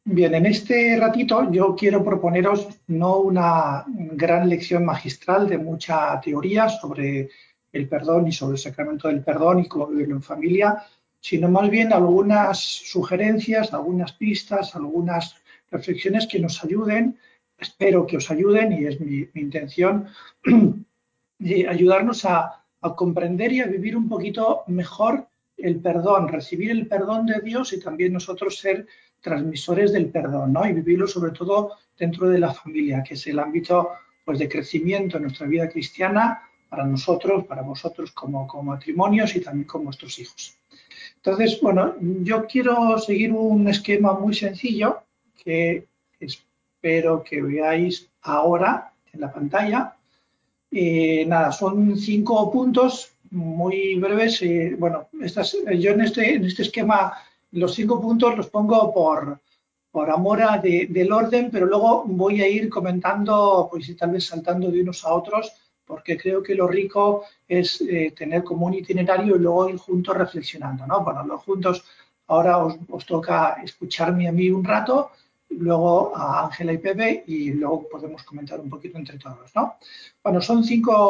Bien, en este ratito yo quiero proponeros no una gran lección magistral de mucha teoría sobre el perdón y sobre el sacramento del perdón y cómo vivirlo en familia, sino más bien algunas sugerencias, algunas pistas, algunas reflexiones que nos ayuden, espero que os ayuden y es mi intención, de ayudarnos a comprender y a vivir un poquito mejor el perdón, recibir el perdón de Dios y también nosotros ser transmisores del perdón, ¿no? Y vivirlo sobre todo dentro de la familia, que es el ámbito pues, de crecimiento en nuestra vida cristiana para nosotros, para vosotros como matrimonios y también con vuestros hijos. Entonces, bueno, yo quiero seguir un esquema muy sencillo que espero que veáis ahora en la pantalla. Nada, son 5 puntos muy breves. Bueno, yo en este esquema los 5 puntos los pongo por amor del orden, pero luego voy a ir comentando, pues y tal vez saltando de unos a otros, porque creo que lo rico es tener como un itinerario y luego ir juntos reflexionando, ¿no? Bueno, los juntos ahora os toca escucharme a mí un rato, luego a Ángela y Pepe y luego podemos comentar un poquito entre todos, ¿no? Bueno, son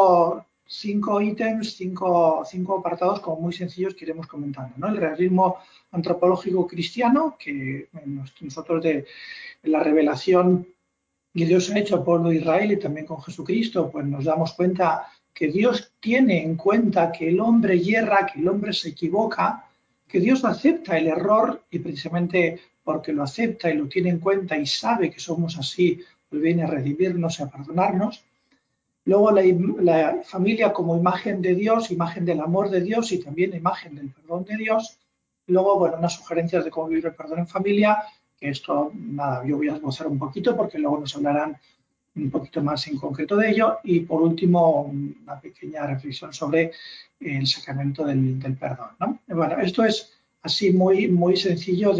cinco ítems, cinco apartados como muy sencillos que iremos comentando, ¿no? El realismo antropológico cristiano, que nosotros de la revelación que Dios ha hecho al pueblo de Israel y también con Jesucristo, pues nos damos cuenta que Dios tiene en cuenta que el hombre yerra, que el hombre se equivoca, que Dios acepta el error y precisamente porque lo acepta y lo tiene en cuenta y sabe que somos así, pues viene a redimirnos y a perdonarnos. Luego la familia como imagen de Dios, imagen del amor de Dios y también imagen del perdón de Dios. Luego, bueno, unas sugerencias de cómo vivir el perdón en familia, que esto, nada, yo voy a esbozar un poquito porque luego nos hablarán un poquito más en concreto de ello. Y por último, una pequeña reflexión sobre el sacramento del perdón, ¿no? Bueno, esto es así muy, muy sencillo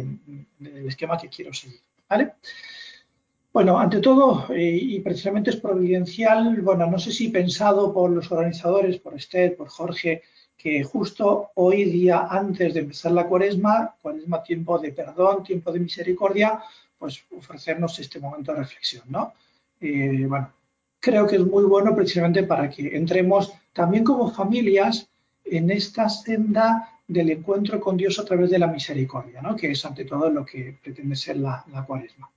del esquema que quiero seguir, ¿vale? Bueno, ante todo, y precisamente es providencial, bueno, no sé si pensado por los organizadores, por Esther, por Jorge, que justo hoy día antes de empezar la cuaresma, tiempo de perdón, tiempo de misericordia, pues ofrecernos este momento de reflexión, ¿no? Bueno, creo que es muy bueno precisamente para que entremos también como familias en esta senda del encuentro con Dios a través de la misericordia, ¿no? Que es ante todo lo que pretende ser la cuaresma.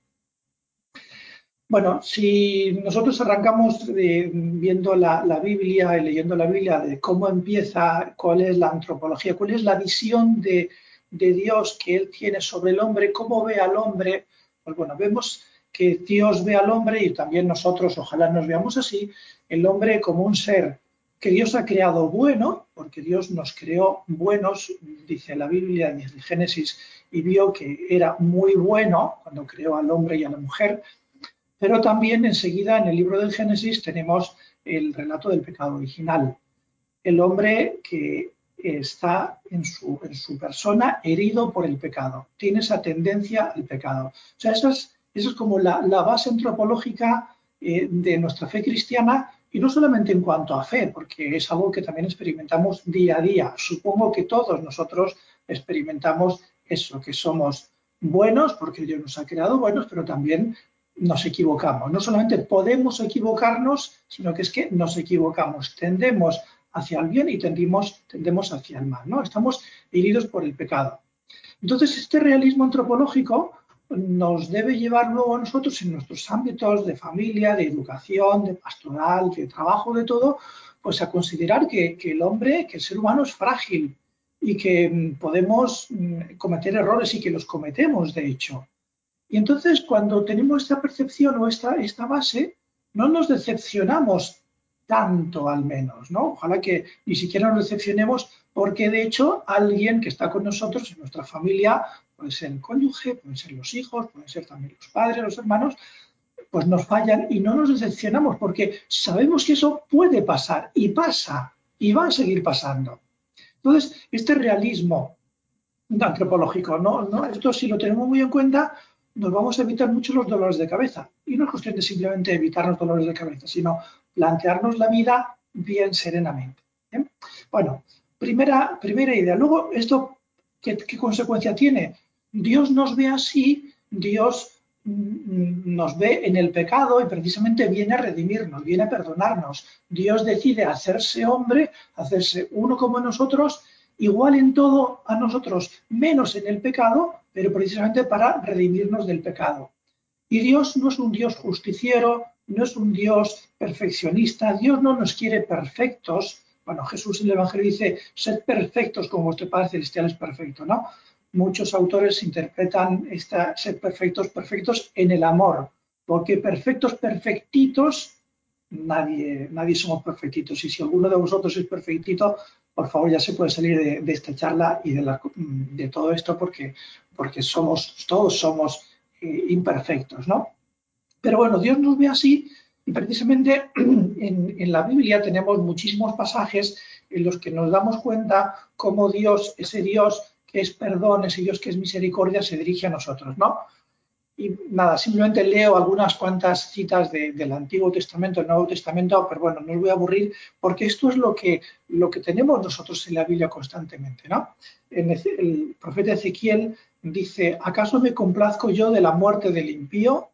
Bueno, si nosotros arrancamos viendo la Biblia y leyendo la Biblia de cómo empieza, cuál es la antropología, cuál es la visión de Dios que Él tiene sobre el hombre, cómo ve al hombre, pues bueno, vemos que Dios ve al hombre y también nosotros, ojalá nos veamos así, el hombre como un ser que Dios ha creado bueno, porque Dios nos creó buenos, dice la Biblia desde Génesis, y vio que era muy bueno cuando creó al hombre y a la mujer, pero también enseguida en el libro del Génesis tenemos el relato del pecado original. El hombre que está en su persona herido por el pecado, tiene esa tendencia al pecado. O sea, esa es como la base antropológica de nuestra fe cristiana y no solamente en cuanto a fe, porque es algo que también experimentamos día a día. Supongo que todos nosotros experimentamos eso, que somos buenos porque Dios nos ha creado buenos, pero también nos equivocamos. No solamente podemos equivocarnos, sino que es que nos equivocamos. Tendemos hacia el bien y tendemos hacia el mal, ¿no? Estamos heridos por el pecado. Entonces, este realismo antropológico nos debe llevar luego a nosotros en nuestros ámbitos de familia, de educación, de pastoral, de trabajo, de todo, pues a considerar que el hombre, que el ser humano es frágil y que podemos cometer errores y que los cometemos, de hecho. Y entonces, cuando tenemos esta percepción o esta base, no nos decepcionamos tanto al menos, ¿no? Ojalá que ni siquiera nos decepcionemos porque de hecho alguien que está con nosotros en nuestra familia, puede ser el cónyuge, pueden ser los hijos, pueden ser también los padres, los hermanos, pues nos fallan y no nos decepcionamos porque sabemos que eso puede pasar y pasa y va a seguir pasando. Entonces, este realismo antropológico. No, no, esto si lo tenemos muy en cuenta, nos vamos a evitar mucho los dolores de cabeza. Y no es cuestión de simplemente evitar los dolores de cabeza, sino plantearnos la vida bien serenamente. ¿Bien? Bueno, primera idea. Luego, ¿esto qué consecuencia tiene? Dios nos ve así Dios nos ve en el pecado y precisamente viene a redimirnos, viene a perdonarnos. Dios decide hacerse hombre, hacerse uno como nosotros, igual en todo a nosotros, menos en el pecado, pero precisamente para redimirnos del pecado. Y Dios no es un Dios justiciero, no es un Dios perfeccionista, Dios no nos quiere perfectos. Bueno, Jesús en el Evangelio dice, sed perfectos como vuestro Padre Celestial es perfecto, ¿no? Muchos autores interpretan esta sed perfectos, perfectos en el amor, porque perfectos, perfectitos, nadie somos perfectitos. Y si alguno de vosotros es perfectito, por favor ya se puede salir de esta charla y de todo esto porque todos somos imperfectos, ¿no? Pero bueno, Dios nos ve así y precisamente en la Biblia tenemos muchísimos pasajes en los que nos damos cuenta cómo Dios, ese Dios que es perdón, ese Dios que es misericordia, se dirige a nosotros, ¿no? Y nada, simplemente leo algunas cuantas citas del Antiguo Testamento, del Nuevo Testamento, pero bueno, no os voy a aburrir porque esto es lo que tenemos nosotros en la Biblia constantemente, ¿no? El profeta Ezequiel dice, ¿acaso me complazco yo de la muerte del impío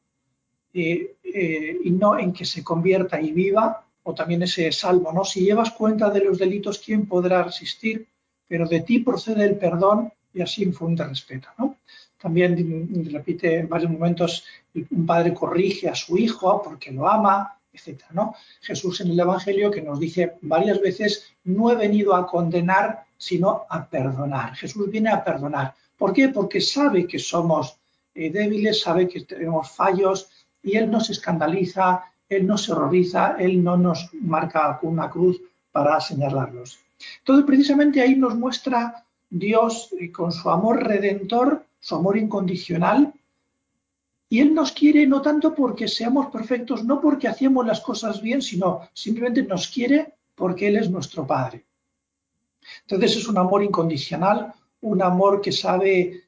y no en que se convierta y viva? O también ese salmo, ¿no? Si llevas cuenta de los delitos, ¿quién podrá resistir? Pero de ti procede el perdón y así infunde respeto, ¿no? También repite en varios momentos, un padre corrige a su hijo porque lo ama, etcétera, ¿no? Jesús en el Evangelio que nos dice varias veces, no he venido a condenar, sino a perdonar. Jesús viene a perdonar. ¿Por qué? Porque sabe que somos débiles, sabe que tenemos fallos y Él no se escandaliza, Él no se horroriza, Él no nos marca con una cruz para señalarlos. Entonces, precisamente ahí nos muestra Dios con su amor redentor, su amor incondicional, y Él nos quiere no tanto porque seamos perfectos, no porque hacemos las cosas bien, sino simplemente nos quiere porque Él es nuestro Padre. Entonces es un amor incondicional, un amor que sabe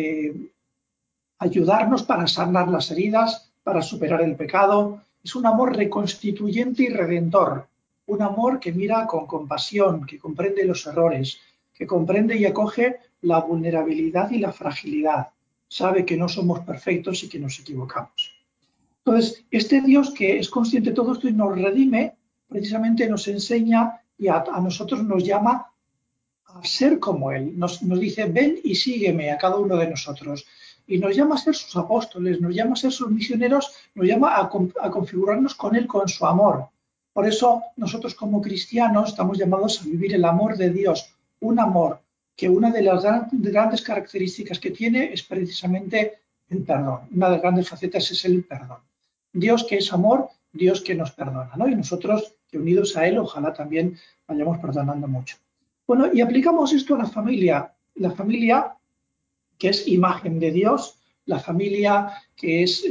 ayudarnos para sanar las heridas, para superar el pecado. Es un amor reconstituyente y redentor, un amor que mira con compasión, que comprende los errores, que comprende y acoge la vulnerabilidad y la fragilidad. Sabe que no somos perfectos y que nos equivocamos. Entonces, este Dios que es consciente de todo esto y nos redime, precisamente nos enseña y a nosotros nos llama a ser como Él. Nos dice, ven y sígueme a cada uno de nosotros. Y nos llama a ser sus apóstoles, nos llama a ser sus misioneros, nos llama a configurarnos con Él, con su amor. Por eso nosotros como cristianos estamos llamados a vivir el amor de Dios, un amor que una de las grandes características que tiene es precisamente el perdón. Una de las grandes facetas es el perdón. Dios que es amor, Dios que nos perdona, ¿no? Y nosotros que unidos a Él, ojalá también vayamos perdonando mucho. Bueno, y aplicamos esto a la familia que es imagen de Dios, la familia que es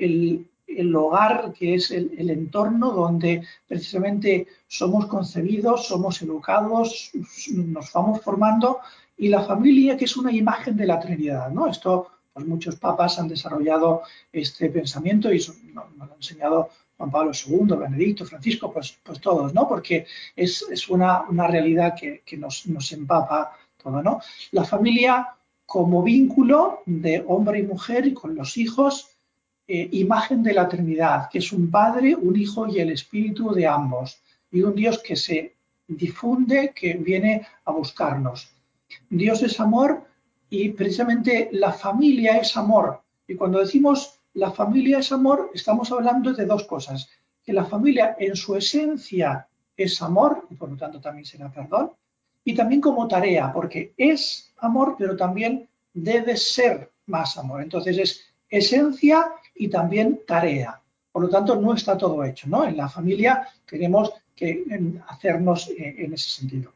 el hogar, que es el entorno donde precisamente somos concebidos, somos educados, nos vamos formando, y la familia que es una imagen de la Trinidad, ¿no? Esto, pues muchos papas han desarrollado este pensamiento y nos lo ha enseñado Juan Pablo II, Benedicto, Francisco, pues todos, ¿no? Porque es una realidad que nos empapa todo, ¿no? La familia como vínculo de hombre y mujer y con los hijos, imagen de la Trinidad, que es un Padre, un Hijo y el Espíritu de ambos, y un Dios que se difunde, que viene a buscarnos. Dios es amor y precisamente la familia es amor. Y cuando decimos la familia es amor, estamos hablando de dos cosas, que la familia en su esencia es amor, y por lo tanto también será perdón, y también como tarea, porque es amor, pero también debe ser más amor. Entonces es esencia y también tarea. Por lo tanto, no está todo hecho, ¿no? En la familia tenemos que hacernos en ese sentido.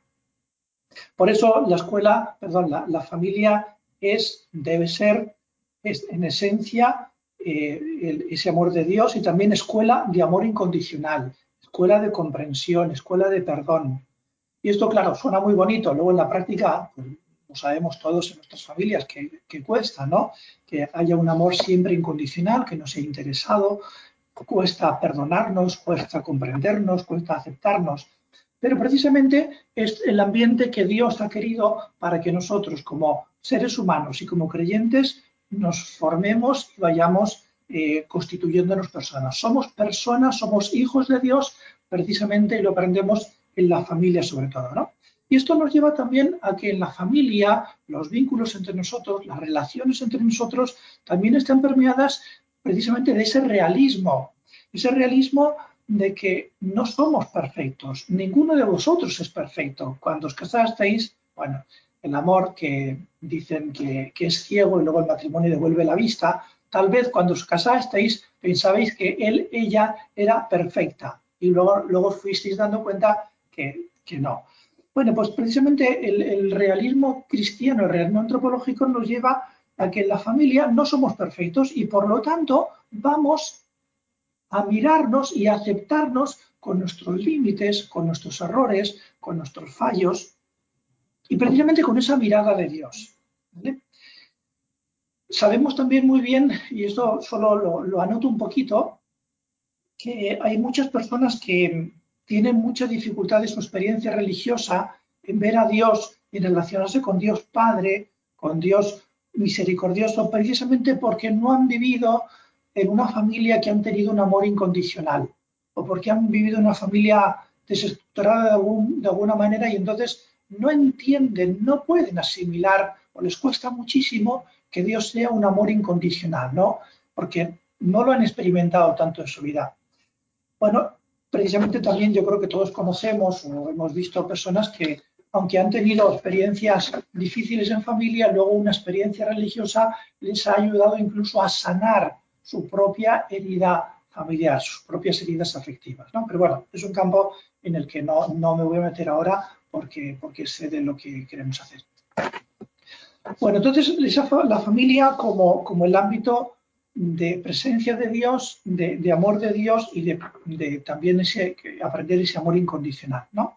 Por eso la escuela, perdón, la familia debe ser, en esencia, ese amor de Dios y también escuela de amor incondicional, escuela de comprensión, escuela de perdón. Y esto, claro, suena muy bonito. Luego en la práctica, pues, lo sabemos todos en nuestras familias que cuesta, ¿no? Que haya un amor siempre incondicional, que no sea interesado, cuesta perdonarnos, cuesta comprendernos, cuesta aceptarnos. Pero precisamente es el ambiente que Dios ha querido para que nosotros, como seres humanos y como creyentes, nos formemos y vayamos constituyéndonos personas. Somos hijos de Dios, precisamente, y lo aprendemos en la familia sobre todo, ¿no? Y esto nos lleva también a que en la familia los vínculos entre nosotros, las relaciones entre nosotros, también están permeadas precisamente de ese realismo de que no somos perfectos, ninguno de vosotros es perfecto. Cuando os casasteis, bueno, el amor que dicen que es ciego y luego el matrimonio devuelve la vista, tal vez cuando os casasteis pensabais que él, ella era perfecta y luego fuisteis dando cuenta que no. Bueno, pues precisamente el realismo cristiano, el realismo antropológico nos lleva a que en la familia no somos perfectos y por lo tanto vamos a mirarnos y a aceptarnos con nuestros límites, con nuestros errores, con nuestros fallos y precisamente con esa mirada de Dios. ¿Vale? Sabemos también muy bien, y esto solo lo anoto un poquito, que hay muchas personas que tienen mucha dificultad en su experiencia religiosa en ver a Dios y en relacionarse con Dios Padre, con Dios misericordioso, precisamente porque no han vivido en una familia que han tenido un amor incondicional o porque han vivido en una familia desestructurada de alguna manera y entonces no entienden, no pueden asimilar o les cuesta muchísimo que Dios sea un amor incondicional, ¿no? Porque no lo han experimentado tanto en su vida. Bueno, precisamente también yo creo que todos conocemos o hemos visto personas que, aunque han tenido experiencias difíciles en familia, luego una experiencia religiosa les ha ayudado incluso a sanar su propia herida familiar, sus propias heridas afectivas, ¿no? Pero bueno, es un campo en el que no me voy a meter ahora porque sé de lo que queremos hacer. Bueno, entonces la familia como el ámbito de presencia de Dios, de amor de Dios y de también aprender ese amor incondicional, ¿no?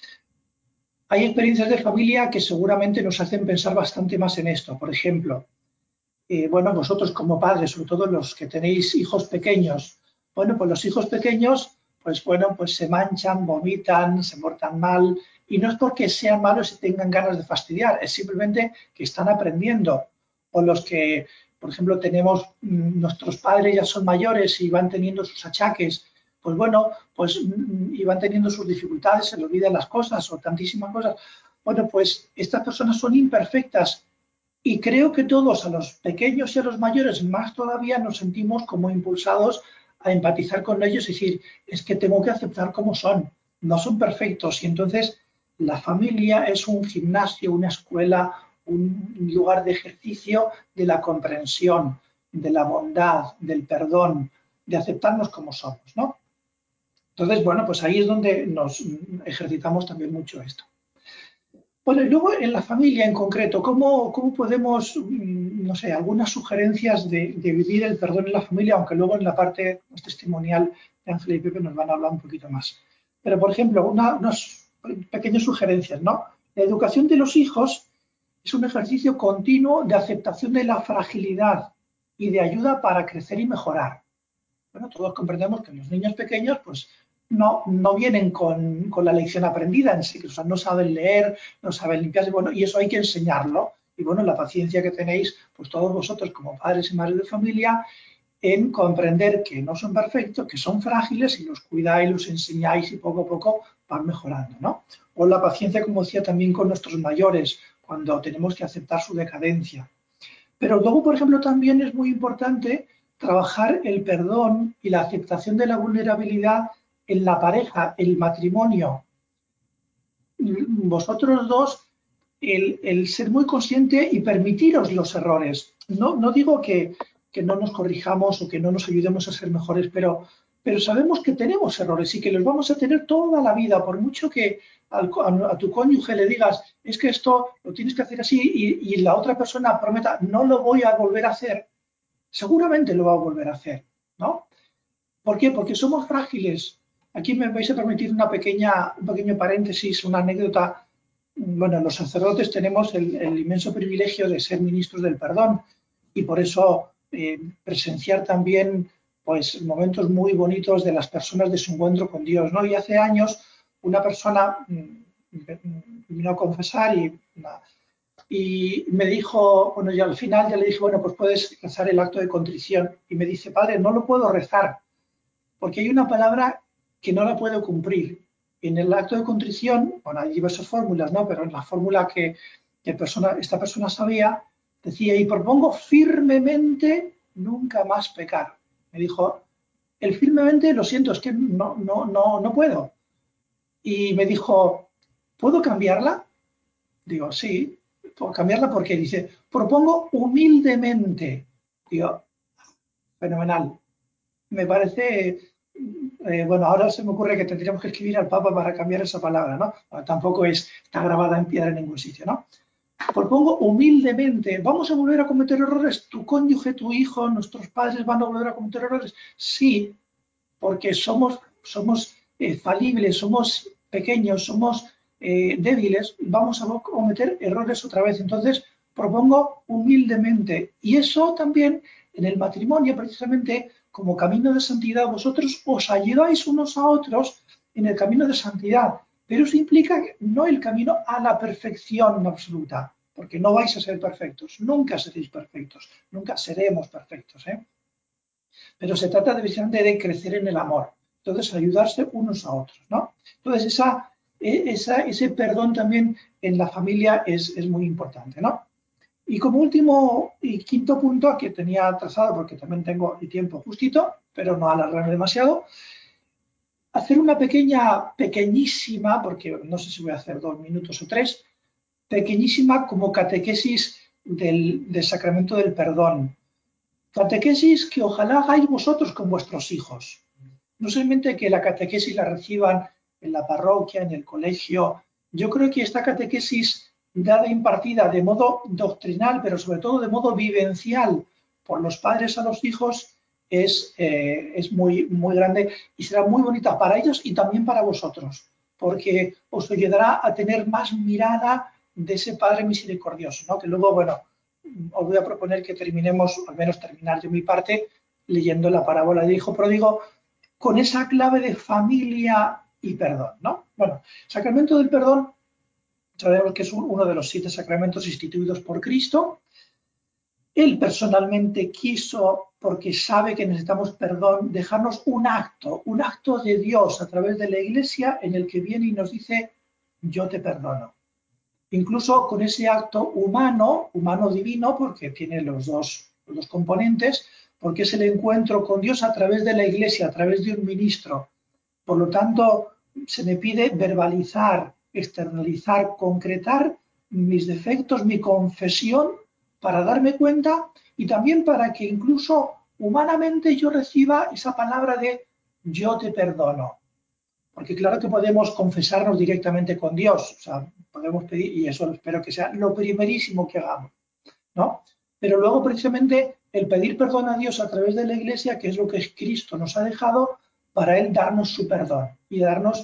Hay experiencias de familia que seguramente nos hacen pensar bastante más en esto. Por ejemplo, bueno, vosotros como padres, sobre todo los que tenéis hijos pequeños, bueno, pues los hijos pequeños, pues bueno, pues se manchan, vomitan, se portan mal, y no es porque sean malos y tengan ganas de fastidiar, es simplemente que están aprendiendo. O los que, por ejemplo, tenemos, nuestros padres ya son mayores y van teniendo sus achaques, pues bueno, pues y van teniendo sus dificultades, se le olvidan las cosas o tantísimas cosas. Bueno, pues estas personas son imperfectas y creo que todos, a los pequeños y a los mayores, más todavía nos sentimos como impulsados a empatizar con ellos y decir, es que tengo que aceptar cómo son, no son perfectos. Y entonces la familia es un gimnasio, una escuela, un lugar de ejercicio de la comprensión, de la bondad, del perdón, de aceptarnos como somos, ¿no? Entonces, bueno, pues ahí es donde nos ejercitamos también mucho esto. Bueno, y luego en la familia en concreto, ¿cómo podemos, no sé, algunas sugerencias de vivir el perdón en la familia, aunque luego en la parte testimonial de Ángela y Pepe nos van a hablar un poquito más? Pero, por ejemplo, unas pequeñas sugerencias, ¿no? La educación de los hijos es un ejercicio continuo de aceptación de la fragilidad y de ayuda para crecer y mejorar. Bueno, todos comprendemos que los niños pequeños, pues, no vienen con la lección aprendida en sí, o sea, no saben leer, no saben limpiarse, bueno, y eso hay que enseñarlo. Y bueno, la paciencia que tenéis, pues todos vosotros como padres y madres de familia, en comprender que no son perfectos, que son frágiles y los cuidáis, los enseñáis y poco a poco van mejorando, ¿no? O la paciencia, como decía, también con nuestros mayores, cuando tenemos que aceptar su decadencia. Pero luego, por ejemplo, también es muy importante trabajar el perdón y la aceptación de la vulnerabilidad en la pareja, el matrimonio. Vosotros dos, el ser muy consciente y permitiros los errores. No digo que no nos corrijamos o que no nos ayudemos a ser mejores, pero sabemos que tenemos errores y que los vamos a tener toda la vida, por mucho que a tu cónyuge le digas, es que esto lo tienes que hacer así y la otra persona prometa, no lo voy a volver a hacer, seguramente lo va a volver a hacer, ¿no? ¿Por qué? Porque somos frágiles. Aquí me vais a permitir un pequeño paréntesis, una anécdota. Bueno, los sacerdotes tenemos el inmenso privilegio de ser ministros del perdón y por eso presenciar también pues momentos muy bonitos de las personas de su encuentro con Dios, ¿no? Y hace años una persona vino a confesar y Y me dijo, bueno, y al final ya le dije, bueno, pues puedes rezar el acto de contrición. Y me dice, padre, no lo puedo rezar, porque hay una palabra que no la puedo cumplir. En el acto de contrición, bueno, hay diversas fórmulas, ¿no? Pero en la fórmula esta persona sabía, decía, y propongo firmemente nunca más pecar. Me dijo, el firmemente, lo siento, es que no puedo. Y me dijo, ¿puedo cambiarla? Digo, sí, puedo cambiarla porque dice, propongo humildemente. Digo, fenomenal. Me parece, bueno, ahora se me ocurre que tendríamos que escribir al Papa para cambiar esa palabra, ¿no? Bueno, tampoco está grabada en piedra en ningún sitio, ¿no? Propongo humildemente, ¿vamos a volver a cometer errores? ¿Tu cónyuge, tu hijo, nuestros padres van a volver a cometer errores? Sí, porque somos falibles, somos pequeños, somos débiles, vamos a cometer errores otra vez. Entonces, propongo humildemente. Y eso también en el matrimonio, precisamente como camino de santidad, vosotros os ayudáis unos a otros en el camino de santidad. Pero eso implica no el camino a la perfección absoluta, porque no vais a ser perfectos, nunca seréis perfectos, nunca seremos perfectos, ¿eh? Pero se trata de crecer en el amor. Entonces, ayudarse unos a otros, ¿no? Entonces, ese perdón también en la familia es muy importante, ¿no? Y como último y quinto punto que tenía trazado, porque también tengo el tiempo justito, pero no alargarme demasiado, hacer una pequeñísima, porque no sé si voy a hacer 2 minutos o 3, pequeñísima como catequesis del sacramento del perdón. Catequesis que ojalá hagáis vosotros con vuestros hijos. No solamente que la catequesis la reciban en la parroquia, en el colegio. Yo creo que esta catequesis dada e impartida de modo doctrinal, pero sobre todo de modo vivencial por los padres a los hijos, es muy grande y será muy bonita para ellos y también para vosotros, porque os ayudará a tener más mirada de ese Padre misericordioso, ¿no? Que luego, bueno, os voy a proponer que terminemos, al menos terminar yo mi parte, leyendo la parábola del hijo pródigo con esa clave de familia y perdón, ¿no? Bueno, sacramento del perdón, sabemos que es uno de los 7 sacramentos instituidos por Cristo. Él personalmente quiso, porque sabe que necesitamos perdón, dejarnos un acto de Dios a través de la Iglesia en el que viene y nos dice, yo te perdono. Incluso con ese acto humano, humano-divino, porque tiene los dos componentes, porque es el encuentro con Dios a través de la Iglesia, a través de un ministro. Por lo tanto, se me pide verbalizar, externalizar, concretar mis defectos, mi confesión, para darme cuenta y también para que incluso humanamente yo reciba esa palabra de yo te perdono. Porque claro que podemos confesarnos directamente con Dios, o sea, podemos pedir, y eso espero que sea lo primerísimo que hagamos, ¿no? Pero luego precisamente el pedir perdón a Dios a través de la Iglesia, que es lo que Cristo nos ha dejado, para Él darnos su perdón y darnos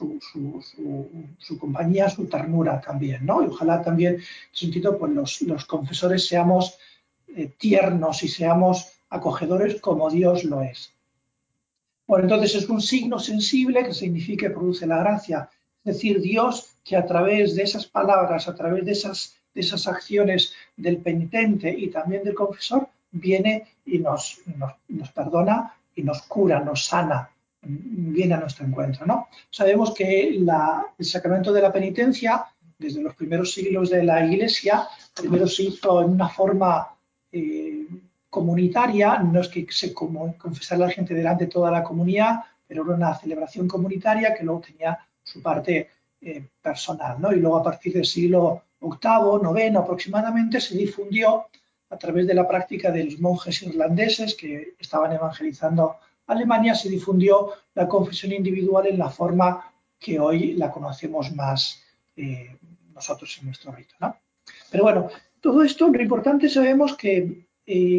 su compañía, su ternura también, ¿no? Y ojalá también, en ese sentido, pues los confesores seamos tiernos y seamos acogedores como Dios lo es. Bueno, entonces es un signo sensible que significa que produce la gracia. Es decir, Dios que a través de esas palabras, a través de esas acciones del penitente y también del confesor, viene y nos perdona y nos cura, nos sana, viene a nuestro encuentro, ¿no? Sabemos que el sacramento de la penitencia, desde los primeros siglos de la Iglesia, primero se hizo en una forma eh, comunitaria, no es que se confesara a la gente delante de toda la comunidad, pero era una celebración comunitaria que luego tenía su parte personal, ¿no? Y luego a partir del siglo VIII, IX aproximadamente, se difundió a través de la práctica de los monjes irlandeses que estaban evangelizando Alemania, se difundió la confesión individual en la forma que hoy la conocemos más nosotros en nuestro rito, ¿no? Pero bueno, todo esto, lo importante sabemos que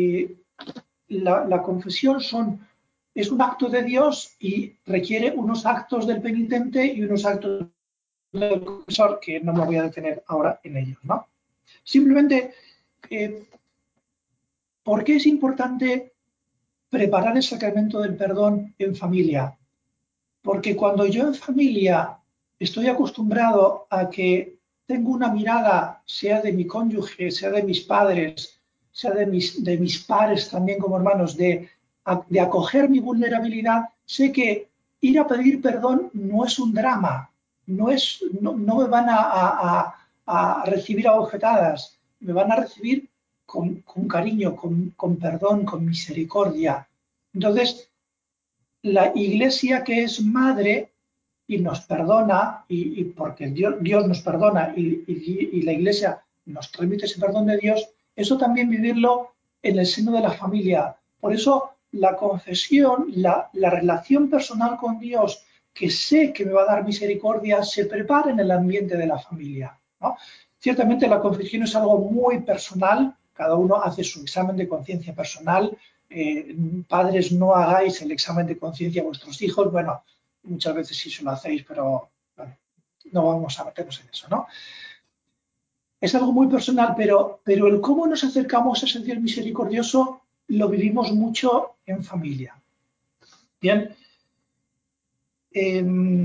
la confesión es un acto de Dios y requiere unos actos del penitente y unos actos del confesor que no me voy a detener ahora en ellos, ¿no? Simplemente, eh, ¿por qué es importante preparar el sacramento del perdón en familia? Porque cuando yo en familia estoy acostumbrado a que tengo una mirada, sea de mi cónyuge, sea de mis padres, sea de mis pares también como hermanos, de acoger mi vulnerabilidad, sé que ir a pedir perdón no es un drama, no me van a recibir a bofetadas, me van a recibir con cariño, con perdón, con misericordia. Entonces, la iglesia que es madre y nos perdona, y porque Dios nos perdona y la iglesia nos transmite ese perdón de Dios, eso también vivirlo en el seno de la familia. Por eso la confesión, la relación personal con Dios, que sé que me va a dar misericordia, se prepara en el ambiente de la familia, ¿no? Ciertamente la confesión es algo muy personal, cada uno hace su examen de conciencia personal. Padres, no hagáis el examen de conciencia a vuestros hijos. Bueno, muchas veces sí se lo hacéis, pero bueno, no vamos a meternos en eso, ¿no? Es algo muy personal, pero el cómo nos acercamos a ese Dios misericordioso lo vivimos mucho en familia. Bien, eh,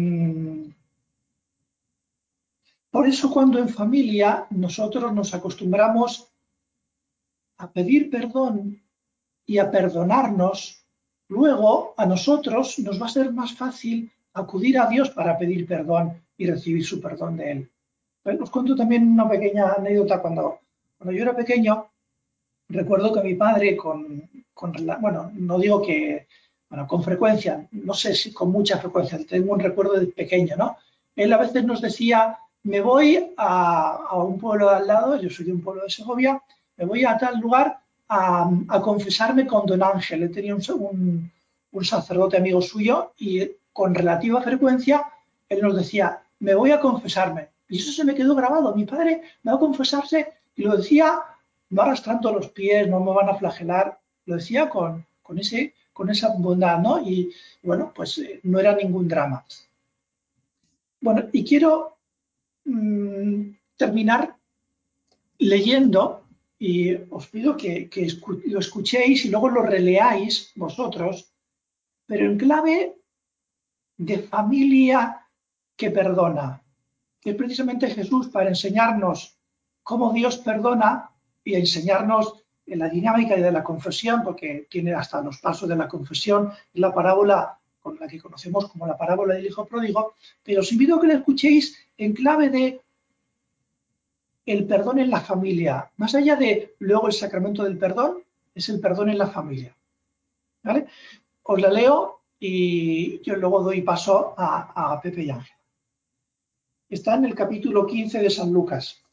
por eso cuando en familia nosotros nos acostumbramos a pedir perdón y a perdonarnos, luego a nosotros nos va a ser más fácil acudir a Dios para pedir perdón y recibir su perdón de Él. Os cuento también una pequeña anécdota. Cuando yo era pequeño, recuerdo que mi padre, bueno, no digo que, bueno, con frecuencia, no sé si con mucha frecuencia, tengo un recuerdo de pequeño, ¿no? Él a veces nos decía, me voy a un pueblo de al lado, yo soy de un pueblo de Segovia, me voy a tal lugar a confesarme con don Ángel. Él tenía un sacerdote amigo suyo y con relativa frecuencia él nos decía, me voy a confesarme. Y eso se me quedó grabado. Mi padre me va a confesarse y lo decía no arrastrando los pies, no me van a flagelar, lo decía con esa bondad, ¿no? Y bueno, pues no era ningún drama. Bueno, y quiero terminar leyendo, y os pido que lo escuchéis y luego lo releáis vosotros, pero en clave de familia que perdona, que es precisamente Jesús para enseñarnos cómo Dios perdona y enseñarnos en la dinámica de la confesión, porque tiene hasta los pasos de la confesión, la parábola con la que conocemos como la parábola del hijo pródigo, pero os invito a que la escuchéis en clave de el perdón en la familia. Más allá de luego el sacramento del perdón, es el perdón en la familia. ¿Vale? Os la leo y yo luego doy paso a Pepe y Ángel. Está en el capítulo 15 de San Lucas.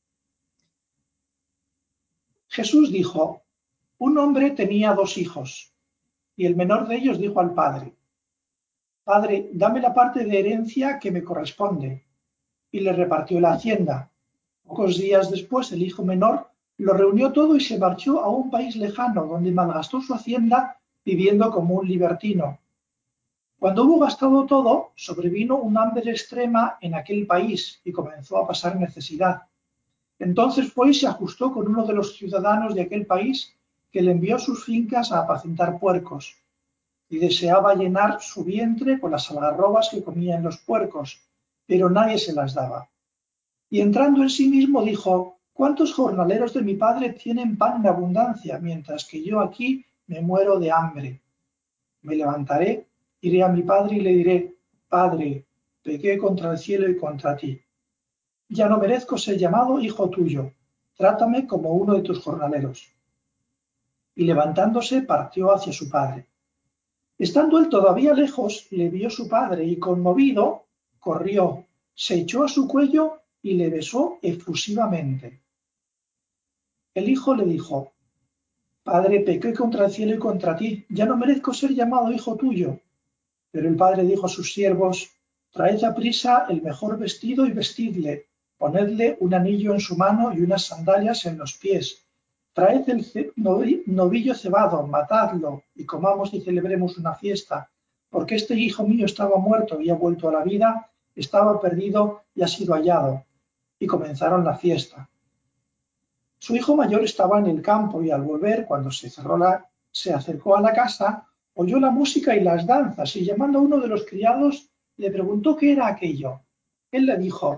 Jesús dijo, un hombre tenía dos hijos, y el menor de ellos dijo al padre, Padre, dame la parte de herencia que me corresponde, y le repartió la hacienda. Pocos días después, el hijo menor lo reunió todo y se marchó a un país lejano, donde malgastó su hacienda viviendo como un libertino. Cuando hubo gastado todo, sobrevino un hambre extrema en aquel país y comenzó a pasar necesidad. Entonces fue y se ajustó con uno de los ciudadanos de aquel país, que le envió sus fincas a apacentar puercos, y deseaba llenar su vientre con las algarrobas que comían los puercos, pero nadie se las daba. Y entrando en sí mismo dijo, ¿cuántos jornaleros de mi padre tienen pan en abundancia, mientras que yo aquí me muero de hambre? Me levantaré, iré a mi padre y le diré, Padre, pequé contra el cielo y contra ti. Ya no merezco ser llamado hijo tuyo. Trátame como uno de tus jornaleros. Y levantándose partió hacia su padre. Estando él todavía lejos, le vio su padre y conmovido, corrió, se echó a su cuello y le besó efusivamente. El hijo le dijo, Padre, pequé contra el cielo y contra ti, ya no merezco ser llamado hijo tuyo. Pero el padre dijo a sus siervos, traed a prisa el mejor vestido y vestidle, ponedle un anillo en su mano y unas sandalias en los pies. Traed el novillo cebado, matadlo, y comamos y celebremos una fiesta, porque este hijo mío estaba muerto y ha vuelto a la vida, estaba perdido y ha sido hallado. Y comenzaron la fiesta. Su hijo mayor estaba en el campo y al volver, cuando se acercó a la casa, oyó la música y las danzas y llamando a uno de los criados le preguntó qué era aquello. Él le dijo,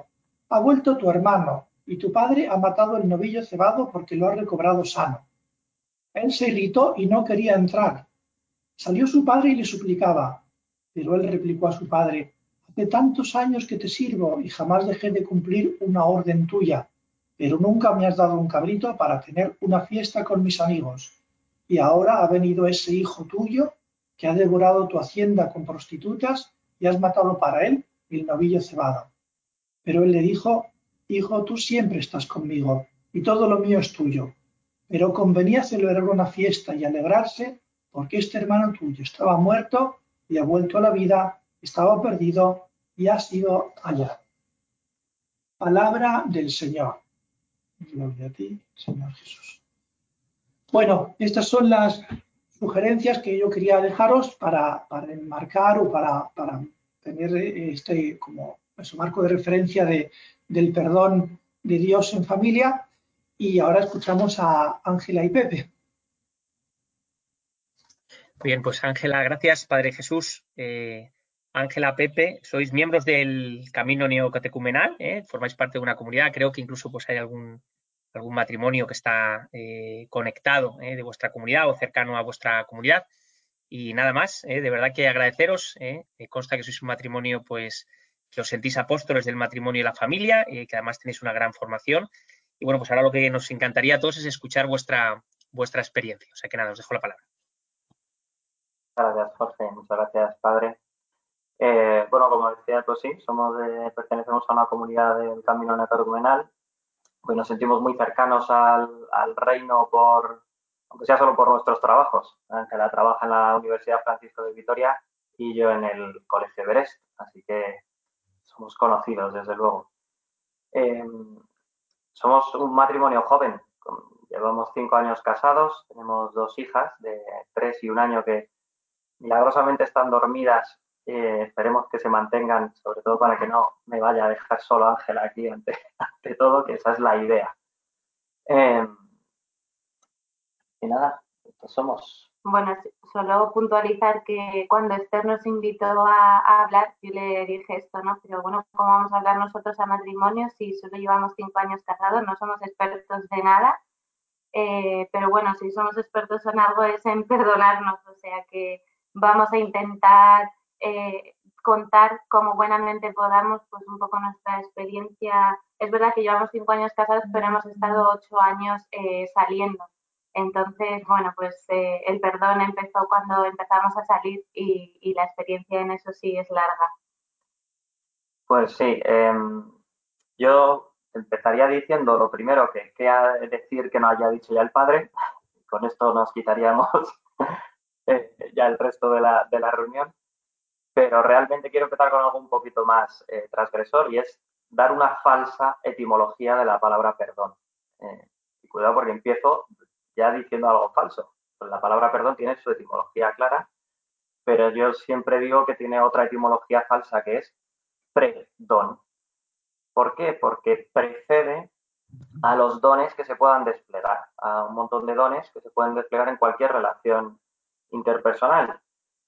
ha vuelto tu hermano, y tu padre ha matado el novillo cebado porque lo ha recobrado sano. Él se irritó y no quería entrar. Salió su padre y le suplicaba, pero él replicó a su padre, hace tantos años que te sirvo y jamás dejé de cumplir una orden tuya, pero nunca me has dado un cabrito para tener una fiesta con mis amigos. Y ahora ha venido ese hijo tuyo que ha devorado tu hacienda con prostitutas y has matado para él el novillo cebado. Pero él le dijo, hijo, tú siempre estás conmigo y todo lo mío es tuyo. Pero convenía celebrar una fiesta y alegrarse porque este hermano tuyo estaba muerto y ha vuelto a la vida, estaba perdido y ha sido hallado. Palabra del Señor. Gloria a ti, Señor Jesús. Bueno, estas son las sugerencias que yo quería dejaros para enmarcar o para tener este como su marco de referencia del perdón de Dios en familia. Y ahora escuchamos a Ángela y Pepe. Bien, pues Ángela, gracias, Padre Jesús. Ángela, Pepe, sois miembros del Camino Neocatecumenal, formáis parte de una comunidad, creo que incluso pues hay algún matrimonio que está conectado de vuestra comunidad o cercano a vuestra comunidad. Y nada más, de verdad que agradeceros. Me consta que sois un matrimonio pues que os sentís apóstoles del matrimonio y la familia, que además tenéis una gran formación. Y bueno, pues ahora lo que nos encantaría a todos es escuchar vuestra experiencia. O sea que nada, os dejo la palabra. Muchas gracias, Jorge. Muchas gracias, padre. Bueno, como decía, pues sí, pertenecemos a una comunidad del Camino Neocatecumenal, pues nos sentimos muy cercanos al reino aunque sea solo por nuestros trabajos. Ángela trabaja en la Universidad Francisco de Vitoria y yo en el Colegio Everest, así que somos conocidos, desde luego. Eh, Somos un matrimonio joven, llevamos 5 años casados, tenemos 2 hijas de 3 y 1 año que milagrosamente están dormidas. Esperemos que se mantengan, sobre todo para que no me vaya a dejar solo Ángela aquí ante todo, que esa es la idea. Y nada, estos somos. Bueno, solo puntualizar que cuando Esther nos invitó a hablar, yo le dije esto, ¿no? Pero bueno, ¿cómo vamos a hablar nosotros a matrimonio si solo llevamos 5 años casados? No somos expertos de nada, pero bueno, si somos expertos en algo es en perdonarnos, o sea que vamos a intentar contar como buenamente podamos pues un poco nuestra experiencia. Es verdad que llevamos 5 años casados, pero hemos estado 8 años saliendo. Entonces, bueno, pues el perdón empezó cuando empezamos a salir y la experiencia en eso sí es larga. Pues sí, yo empezaría diciendo lo primero que ha de decir que no haya dicho ya el padre. Con esto nos quitaríamos ya el resto de la reunión. Pero realmente quiero empezar con algo un poquito más transgresor y es dar una falsa etimología de la palabra perdón. Y cuidado porque empiezo ya diciendo algo falso. Pues la palabra perdón tiene su etimología clara, pero yo siempre digo que tiene otra etimología falsa que es predón. ¿Por qué? Porque precede a los dones que se puedan desplegar, a un montón de dones que se pueden desplegar en cualquier relación interpersonal.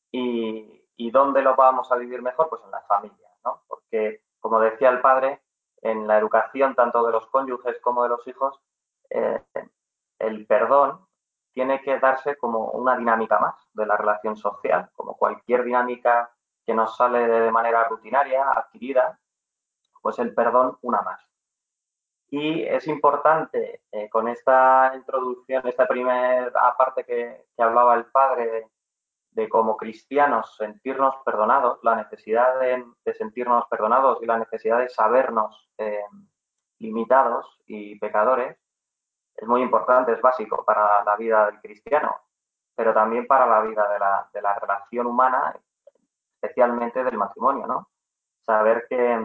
¿Y dónde lo vamos a vivir mejor? Pues en la familia, ¿no? Porque, como decía el padre, en la educación tanto de los cónyuges como de los hijos, eh, el perdón tiene que darse como una dinámica más de la relación social, como cualquier dinámica que nos sale de manera rutinaria, adquirida, pues el perdón una más. Y es importante con esta introducción, esta primera parte que hablaba el padre de como cristianos sentirnos perdonados, la necesidad de sentirnos perdonados y la necesidad de sabernos limitados y pecadores, es muy importante, es básico para la vida del cristiano, pero también para la vida de la relación humana, especialmente del matrimonio, ¿no? Saber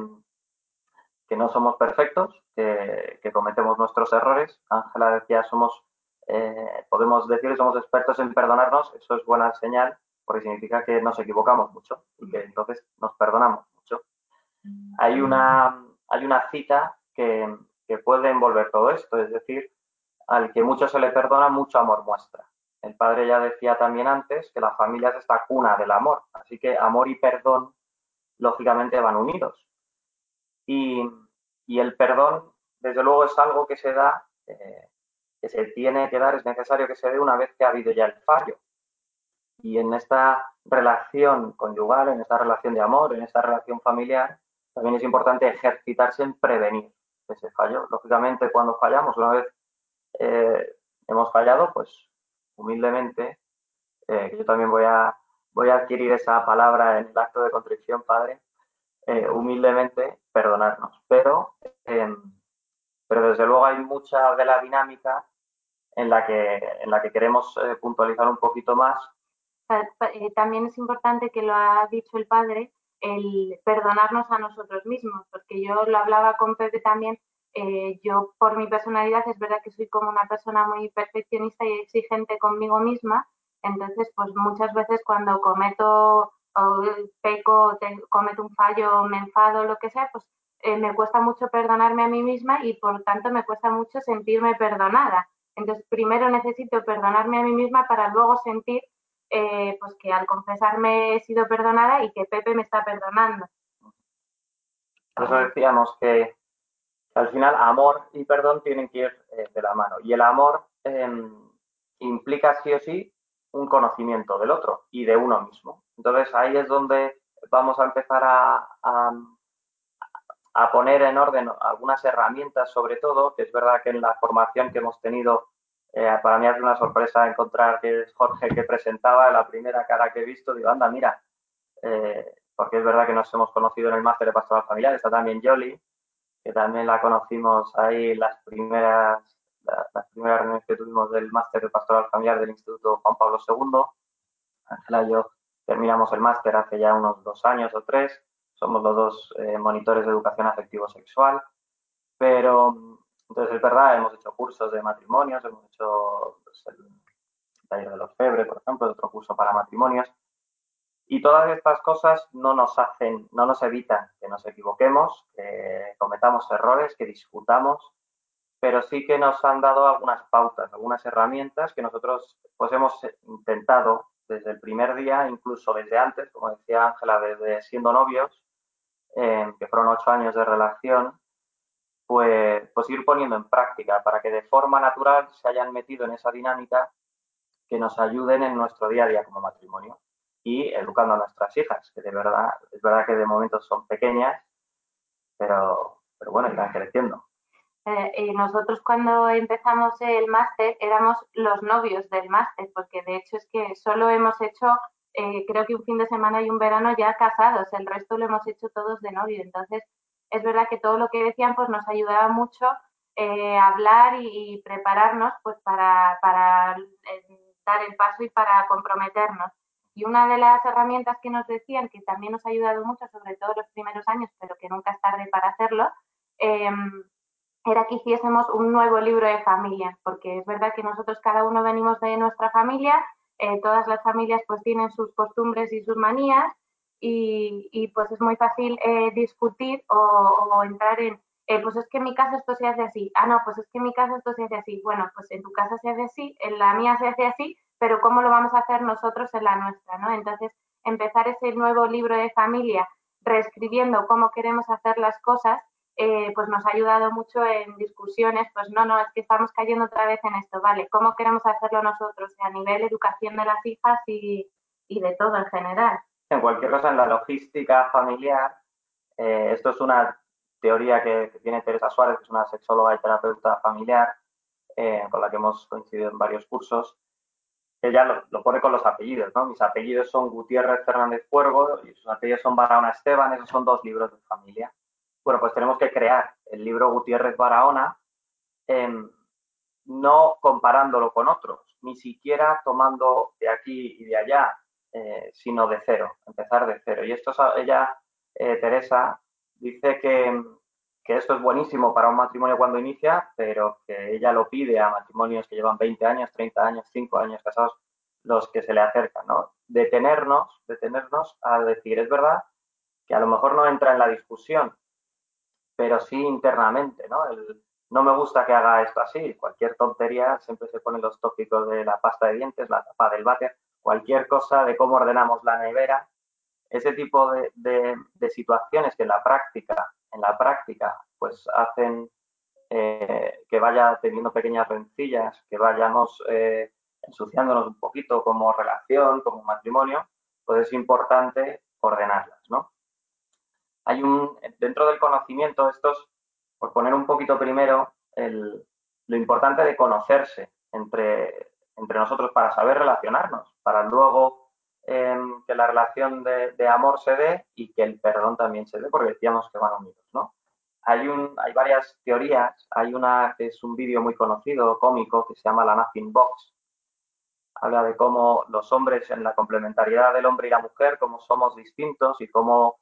que no somos perfectos, que cometemos nuestros errores. Ángela decía, podemos decir que somos expertos en perdonarnos, eso es buena señal, porque significa que nos equivocamos mucho y que entonces nos perdonamos mucho. Hay una cita que puede envolver todo esto, es decir, al que mucho se le perdona, mucho amor muestra. El padre ya decía también antes que la familia es esta cuna del amor, así que amor y perdón lógicamente van unidos. Y Y el perdón, desde luego, es algo que se da, que se tiene que dar, es necesario que se dé una vez que ha habido ya el fallo. Y en esta relación conyugal, en esta relación de amor, en esta relación familiar, también es importante ejercitarse en prevenir ese fallo. Lógicamente, cuando fallamos, una vez hemos fallado, pues humildemente, yo también voy a adquirir esa palabra en el acto de contrición, Padre, humildemente perdonarnos. Pero desde luego hay mucha de la dinámica en la que queremos puntualizar un poquito más. También es importante, que lo ha dicho el padre, el perdonarnos a nosotros mismos, porque yo lo hablaba con Pepe también. Yo, por mi personalidad, es verdad que soy como una persona muy perfeccionista y exigente conmigo misma. Entonces, pues muchas veces cuando cometo o peco, cometo un fallo, me enfado, lo que sea, pues me cuesta mucho perdonarme a mí misma y por tanto me cuesta mucho sentirme perdonada. Entonces, primero necesito perdonarme a mí misma para luego sentir pues que al confesarme he sido perdonada y que Pepe me está perdonando. Por eso decíamos que al final amor y perdón tienen que ir de la mano. Y el amor implica sí o sí un conocimiento del otro y de uno mismo. Entonces ahí es donde vamos a empezar a poner en orden algunas herramientas, sobre todo, que es verdad que en la formación que hemos tenido, para mí ha sido una sorpresa encontrar que es Jorge que presentaba, la primera cara que he visto, digo, anda, mira, porque es verdad que nos hemos conocido en el máster de pastoral familiar, está también Yoli, que también la conocimos ahí las primeras reuniones que tuvimos del máster de pastoral familiar del Instituto Juan Pablo II. Ángela y yo terminamos el máster hace ya unos 2 años o 3. Somos los dos monitores de educación afectivo-sexual. Pero, entonces, es verdad, hemos hecho cursos de matrimonios, hemos hecho pues, el taller de los Febre, por ejemplo, otro curso para matrimonios. Y todas estas cosas no nos evitan que nos equivoquemos, que cometamos errores, que discutamos, pero sí que nos han dado algunas pautas, algunas herramientas que nosotros pues hemos intentado desde el primer día, incluso desde antes, como decía Ángela, desde siendo novios, que fueron 8 años de relación, pues ir poniendo en práctica para que de forma natural se hayan metido en esa dinámica que nos ayuden en nuestro día a día como matrimonio y educando a nuestras hijas, que es verdad que de momento son pequeñas, pero bueno, irán creciendo. Nosotros cuando empezamos el máster éramos los novios del máster, porque de hecho es que solo hemos hecho, creo que un fin de semana y un verano ya casados, el resto lo hemos hecho todos de novio. Entonces, es verdad que todo lo que decían pues nos ayudaba mucho a hablar y prepararnos pues para dar el paso y para comprometernos. Y una de las herramientas que nos decían, que también nos ha ayudado mucho, sobre todo los primeros años, pero que nunca es tarde para hacerlo, era que hiciésemos un nuevo libro de familia, porque es verdad que nosotros cada uno venimos de nuestra familia, todas las familias pues tienen sus costumbres y sus manías y pues es muy fácil discutir o entrar en, pues es que en mi casa esto se hace así, no, pues es que en mi casa esto se hace así, bueno, pues en tu casa se hace así, en la mía se hace así, pero ¿cómo lo vamos a hacer nosotros en la nuestra, ¿no? Entonces, empezar ese nuevo libro de familia reescribiendo cómo queremos hacer las cosas, pues nos ha ayudado mucho en discusiones, pues no, es que estamos cayendo otra vez en esto, vale, ¿cómo queremos hacerlo nosotros a nivel educación de las hijas y de todo en general? En cualquier cosa, en la logística familiar, esto es una teoría que tiene Teresa Suárez, que es una sexóloga y terapeuta familiar, con la que hemos coincidido en varios cursos. Ella lo pone con los apellidos, ¿no? Mis apellidos son Gutiérrez Fernández Puergo y sus apellidos son Barahona Esteban, esos son 2 libros de familia. Bueno, pues tenemos que crear el libro Gutiérrez Barahona, no comparándolo con otros, ni siquiera tomando de aquí y de allá, sino de cero, empezar de cero. Y esto ella, Teresa, dice que esto es buenísimo para un matrimonio cuando inicia, pero que ella lo pide a matrimonios que llevan 20 años, 30 años, 5 años casados, los que se le acercan, ¿no? Detenernos a decir, es verdad que a lo mejor no entra en la discusión, pero sí internamente, ¿no? No me gusta que haga esto así. Cualquier tontería, siempre se ponen los tópicos de la pasta de dientes, la tapa del váter, cualquier cosa de cómo ordenamos la nevera. Ese tipo de situaciones que en la práctica pues hacen que vaya teniendo pequeñas rencillas, que vayamos ensuciándonos un poquito como relación, como matrimonio, pues es importante ordenarlas, ¿no? Dentro del conocimiento, por poner un poquito primero, lo importante de conocerse entre nosotros para saber relacionarnos, para luego que la relación de amor se dé y que el perdón también se dé, porque decíamos que van unidos, ¿no? Hay varias teorías, hay una que es un vídeo muy conocido, cómico, que se llama la Nothing Box. Habla de cómo los hombres, en la complementariedad del hombre y la mujer, cómo somos distintos y cómo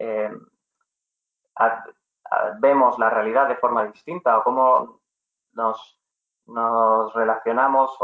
vemos la realidad de forma distinta o cómo nos relacionamos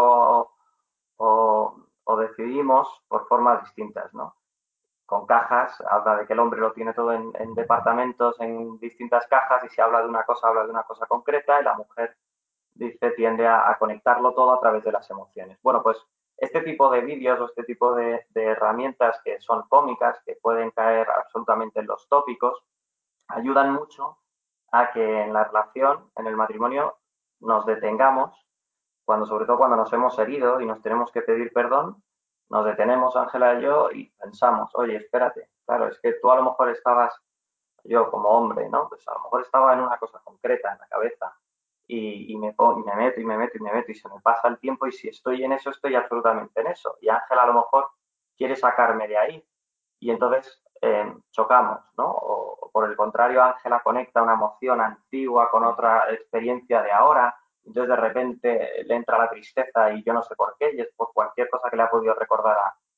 o decidimos por formas distintas, ¿no? Con cajas, habla de que el hombre lo tiene todo en departamentos, en distintas cajas, y si habla de una cosa, habla de una cosa concreta, y la mujer tiende a conectarlo todo a través de las emociones. Bueno, pues este tipo de vídeos o este tipo de herramientas que son cómicas, que pueden caer absolutamente en los tópicos, ayudan mucho a que en la relación, en el matrimonio, nos detengamos, sobre todo cuando nos hemos herido y nos tenemos que pedir perdón, nos detenemos, Ángela y yo, y pensamos, oye, espérate, claro, es que tú a lo mejor yo como hombre, ¿no? Pues a lo mejor estaba en una cosa concreta en la cabeza y me meto y me meto y me meto y se me pasa el tiempo y si estoy en eso, estoy absolutamente en eso. Y Ángela a lo mejor quiere sacarme de ahí y entonces chocamos, ¿no? O por el contrario, Ángela conecta una emoción antigua con otra experiencia de ahora, entonces de repente le entra la tristeza y yo no sé por qué, y es por cualquier cosa que le ha podido recordar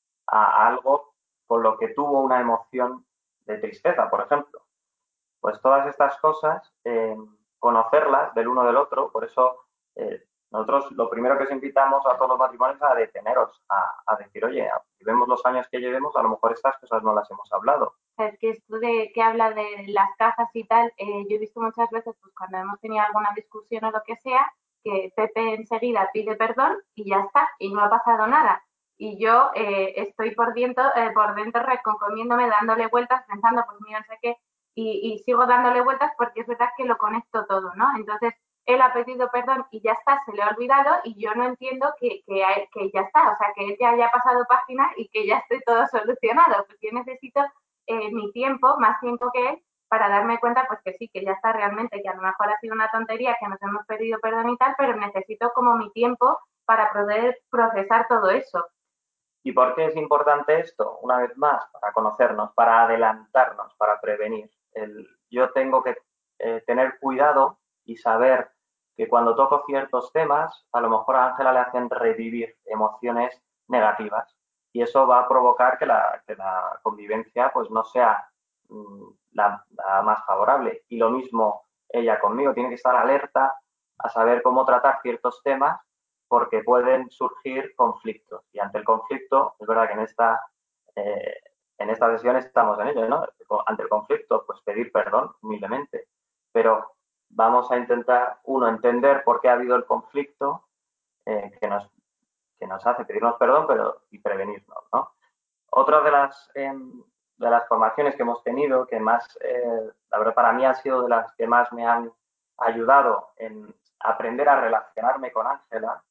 a algo con lo que tuvo una emoción de tristeza, por ejemplo. Pues todas estas cosas, conocerlas del uno del otro, por eso nosotros lo primero que os invitamos a todos los matrimonios es a deteneros, a decir, oye, llevemos los años que llevemos, a lo mejor estas cosas no las hemos hablado. Es que esto de que habla de las cajas y tal, yo he visto muchas veces, pues cuando hemos tenido alguna discusión o lo que sea, que Pepe enseguida pide perdón y ya está, y no ha pasado nada. Y yo estoy por dentro reconcomiéndome, dándole vueltas, pensando, pues mira, no sé qué, y sigo dándole vueltas porque es verdad que lo conecto todo, ¿no? Entonces, él ha pedido perdón y ya está, se le ha olvidado y yo no entiendo que ya está, o sea, que él ya haya pasado página y que ya esté todo solucionado, porque yo necesito mi tiempo, más tiempo que él, para darme cuenta, pues que sí, que ya está realmente, que a lo mejor ha sido una tontería, que nos hemos pedido perdón y tal, pero necesito como mi tiempo para poder procesar todo eso. ¿Y por qué es importante esto? Una vez más, para conocernos, para adelantarnos, para prevenir. Yo tengo que tener cuidado y saber que cuando toco ciertos temas, a lo mejor a Ángela le hacen revivir emociones negativas. Y eso va a provocar que la convivencia pues no sea la más favorable. Y lo mismo ella conmigo, tiene que estar alerta a saber cómo tratar ciertos temas porque pueden surgir conflictos. Y ante el conflicto, es verdad que en esta sesión estamos en ello, ¿no? Ante el conflicto, pues pedir perdón humildemente. Pero vamos a intentar, entender por qué ha habido el conflicto que nos hace pedirnos perdón y prevenirnos, ¿no? Otra de las formaciones que hemos tenido, que más, la verdad para mí han sido de las que más me han ayudado en aprender a relacionarme con Ángela,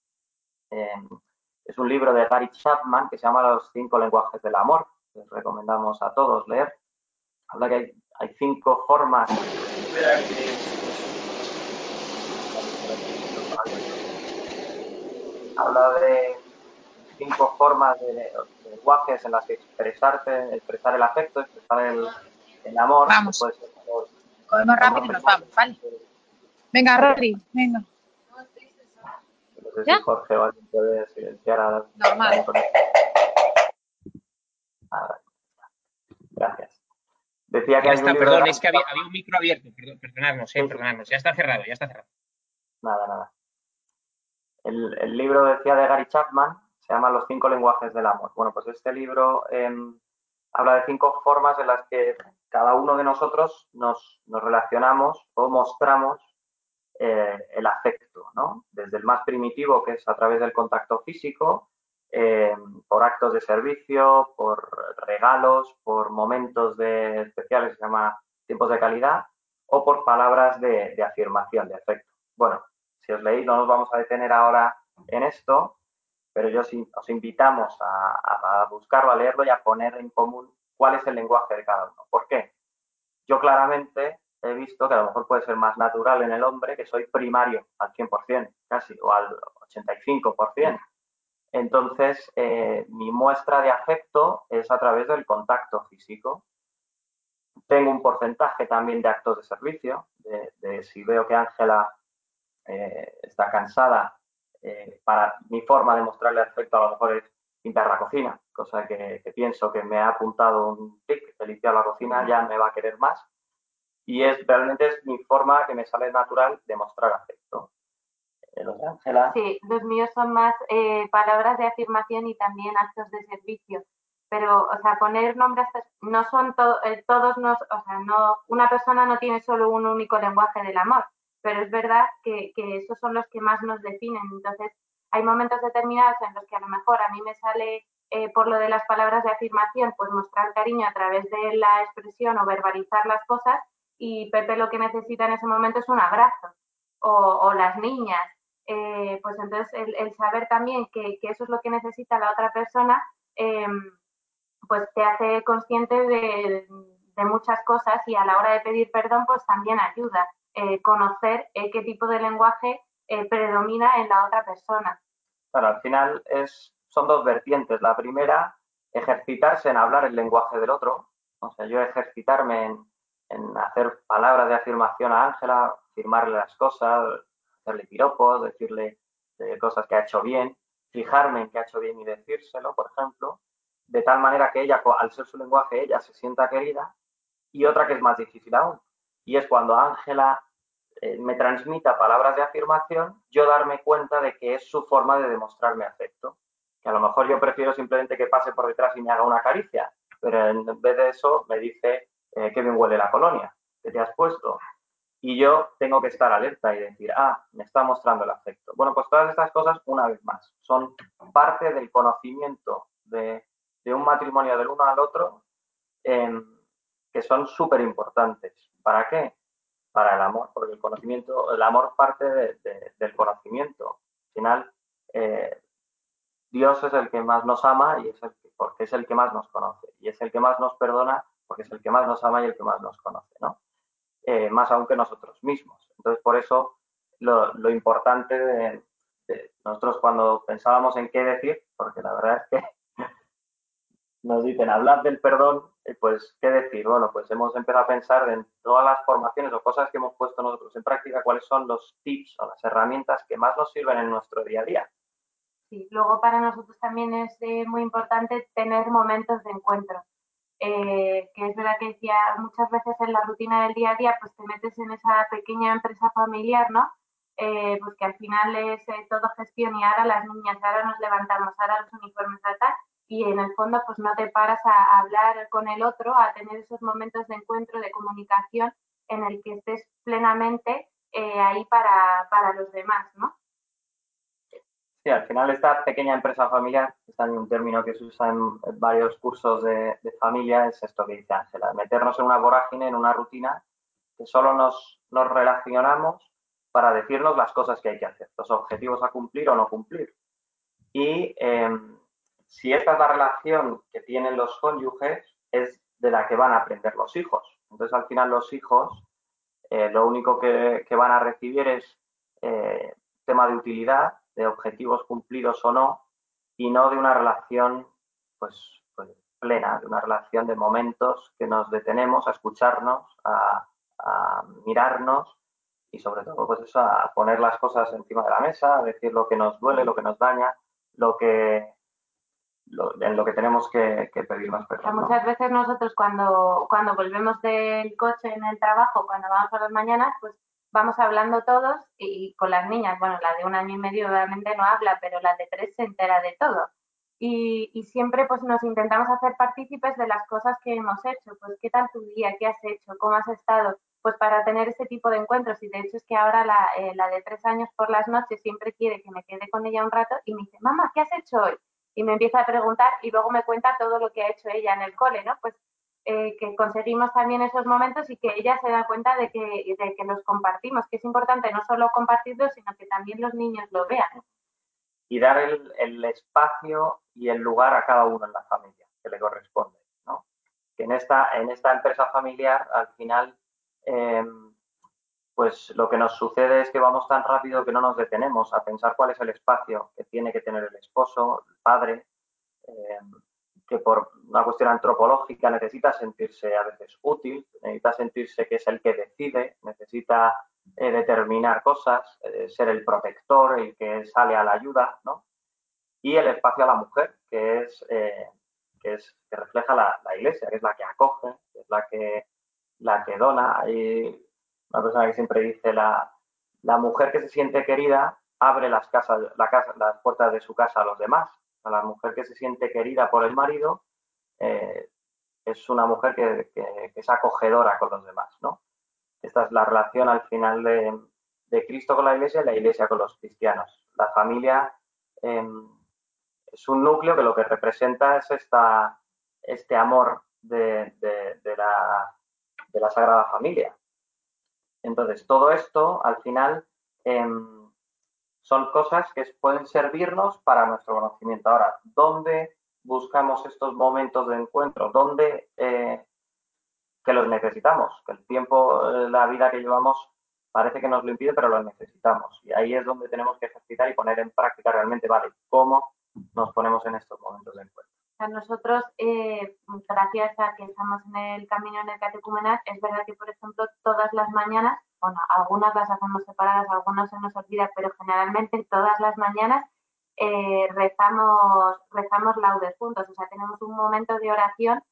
es un libro de Gary Chapman que se llama Los 5 lenguajes del amor, que les recomendamos a todos leer. Habla que hay 5 formas. Habla de 5 formas de lenguajes en las que expresar el afecto, expresar el amor. Vamos. Puede ser Comemos rápido y nos vamos, ¿vale? Venga, Rodri, venga. No sé si Jorge o alguien puede silenciar a Normal. Gracias. Decía que ya hay está, un libro perdón, de es que había un micro abierto, perdonadnos, ya está cerrado, Nada. El libro, decía, de Gary Chapman, se llama Los 5 lenguajes del amor. Bueno, pues este libro habla de 5 formas en las que cada uno de nosotros nos relacionamos o mostramos el afecto, ¿no? Desde el más primitivo, que es a través del contacto físico, por actos de servicio, por regalos, por momentos especiales, se llama tiempos de calidad, o por palabras de afirmación, de afecto. Bueno, si os leéis, no nos vamos a detener ahora en esto, pero yo os invitamos a buscarlo, a leerlo y a poner en común cuál es el lenguaje de cada uno. ¿Por qué? Yo claramente he visto que a lo mejor puede ser más natural en el hombre, que soy primario al 100%, casi, o al 85%. Entonces, mi muestra de afecto es a través del contacto físico. Tengo un porcentaje también de actos de servicio, de si veo que Ángela está cansada, para mi forma de mostrarle afecto a lo mejor es limpiar la cocina, cosa que pienso que me ha apuntado un tic de limpiar la cocina, ya me va a querer más. Y realmente es mi forma que me sale natural de mostrar afecto. Los de Ángela. Sí, los míos son más palabras de afirmación y también actos de servicio. Pero, o sea, poner nombres no son todos, o sea, no, una persona no tiene solo un único lenguaje del amor, pero es verdad que esos son los que más nos definen. Entonces, hay momentos determinados en los que a lo mejor a mí me sale, por lo de las palabras de afirmación, pues mostrar cariño a través de la expresión o verbalizar las cosas, y Pepe lo que necesita en ese momento es un abrazo, o las niñas. Pues entonces el saber también que eso es lo que necesita la otra persona, pues te hace consciente de muchas cosas, y a la hora de pedir perdón pues también ayuda conocer qué tipo de lenguaje predomina en la otra persona. Claro, al final son dos vertientes. La primera, ejercitarse en hablar el lenguaje del otro. O sea, yo ejercitarme en hacer palabras de afirmación a Ángela, afirmarle las cosas, hacerle piropos, decirle cosas que ha hecho bien, fijarme en qué ha hecho bien y decírselo, por ejemplo, de tal manera que ella, al ser su lenguaje, ella se sienta querida. Y otra que es más difícil aún, y es cuando Ángela me transmita palabras de afirmación, yo darme cuenta de que es su forma de demostrarme afecto. Que a lo mejor yo prefiero simplemente que pase por detrás y me haga una caricia, pero en vez de eso me dice qué bien huele la colonia que te has puesto. Y yo tengo que estar alerta y decir, me está mostrando el afecto. Bueno, pues todas estas cosas, una vez más, son parte del conocimiento de un matrimonio del uno al otro, que son súper importantes. ¿Para qué? Para el amor, porque el amor parte del conocimiento. Al final, Dios es el que más nos ama y porque es el que más nos conoce. Y es el que más nos perdona porque es el que más nos ama y el que más nos conoce, ¿no? Más aún que nosotros mismos. Entonces, por eso, lo importante de nosotros cuando pensábamos en qué decir, porque la verdad es que nos dicen hablar del perdón, pues qué decir. Bueno, pues hemos empezado a pensar en todas las formaciones o cosas que hemos puesto nosotros en práctica, cuáles son los tips o las herramientas que más nos sirven en nuestro día a día. Sí, luego para nosotros también es muy importante tener momentos de encuentro. Que es verdad que decía, muchas veces en la rutina del día a día, pues te metes en esa pequeña empresa familiar, ¿no? Pues que al final es todo gestión, y ahora las niñas, ahora nos levantamos, ahora los uniformes, tal, y en el fondo pues no te paras a hablar con el otro, a tener esos momentos de encuentro, de comunicación, en el que estés plenamente ahí para los demás, ¿no? Sí, al final esta pequeña empresa familiar, que es también un término que se usa en varios cursos de familia, es esto que dice Ángela, meternos en una vorágine, en una rutina, que solo nos relacionamos para decirnos las cosas que hay que hacer, los objetivos a cumplir o no cumplir. Y si esta es la relación que tienen los cónyuges, es de la que van a aprender los hijos. Entonces, al final, los hijos lo único que van a recibir es tema de utilidad, de objetivos cumplidos o no, y no de una relación pues plena, de una relación de momentos que nos detenemos a escucharnos, a mirarnos y sobre todo pues eso, a poner las cosas encima de la mesa, a decir lo que nos duele, lo que nos daña, en lo que tenemos que pedirnos perdón, ¿no? Muchas veces nosotros cuando volvemos del coche en el trabajo, cuando vamos a las mañanas, pues vamos hablando todos, y con las niñas, bueno, la de 1 año y medio obviamente no habla, pero la de 3 se entera de todo. Y siempre pues nos intentamos hacer partícipes de las cosas que hemos hecho, pues qué tal tu día, qué has hecho, cómo has estado, pues para tener ese tipo de encuentros. Y de hecho es que ahora la de 3 años por las noches siempre quiere que me quede con ella un rato y me dice, mamá, ¿qué has hecho hoy? Y me empieza a preguntar y luego me cuenta todo lo que ha hecho ella en el cole, ¿no? Pues que conseguimos también esos momentos y que ella se da cuenta de que los compartimos, que es importante no solo compartirlos, sino que también los niños lo vean. Y dar el espacio y el lugar a cada uno en la familia que le corresponde, ¿no? Que en esta empresa familiar, al final, pues lo que nos sucede es que vamos tan rápido que no nos detenemos a pensar cuál es el espacio que tiene que tener el esposo, el padre, que por una cuestión antropológica necesita sentirse a veces útil, necesita sentirse que es el que decide, necesita determinar cosas, ser el protector, el que sale a la ayuda, ¿no? Y el espacio a la mujer, que refleja la Iglesia, que es la que acoge, que es la que dona. Hay una persona que siempre dice, la mujer que se siente querida abre las puertas de su casa a los demás. A la mujer que se siente querida por el marido es una mujer que es acogedora con los demás, ¿no? Esta es la relación al final de Cristo con la Iglesia y la Iglesia con los cristianos. La familia es un núcleo que lo que representa es este amor de la Sagrada Familia. Entonces, todo esto, al final, son cosas que pueden servirnos para nuestro conocimiento. Ahora, ¿dónde buscamos estos momentos de encuentro? ¿Dónde que los necesitamos? Que el tiempo, la vida que llevamos parece que nos lo impide, pero lo necesitamos. Y ahí es donde tenemos que ejercitar y poner en práctica realmente, vale, cómo nos ponemos en estos momentos de encuentro. A nosotros, gracias a que estamos en el camino en el catecumenal, es verdad que, por ejemplo, todas las mañanas, bueno, algunas las hacemos separadas, algunas se nos olvida, pero generalmente todas las mañanas rezamos laudes juntos. O sea, tenemos un momento de oración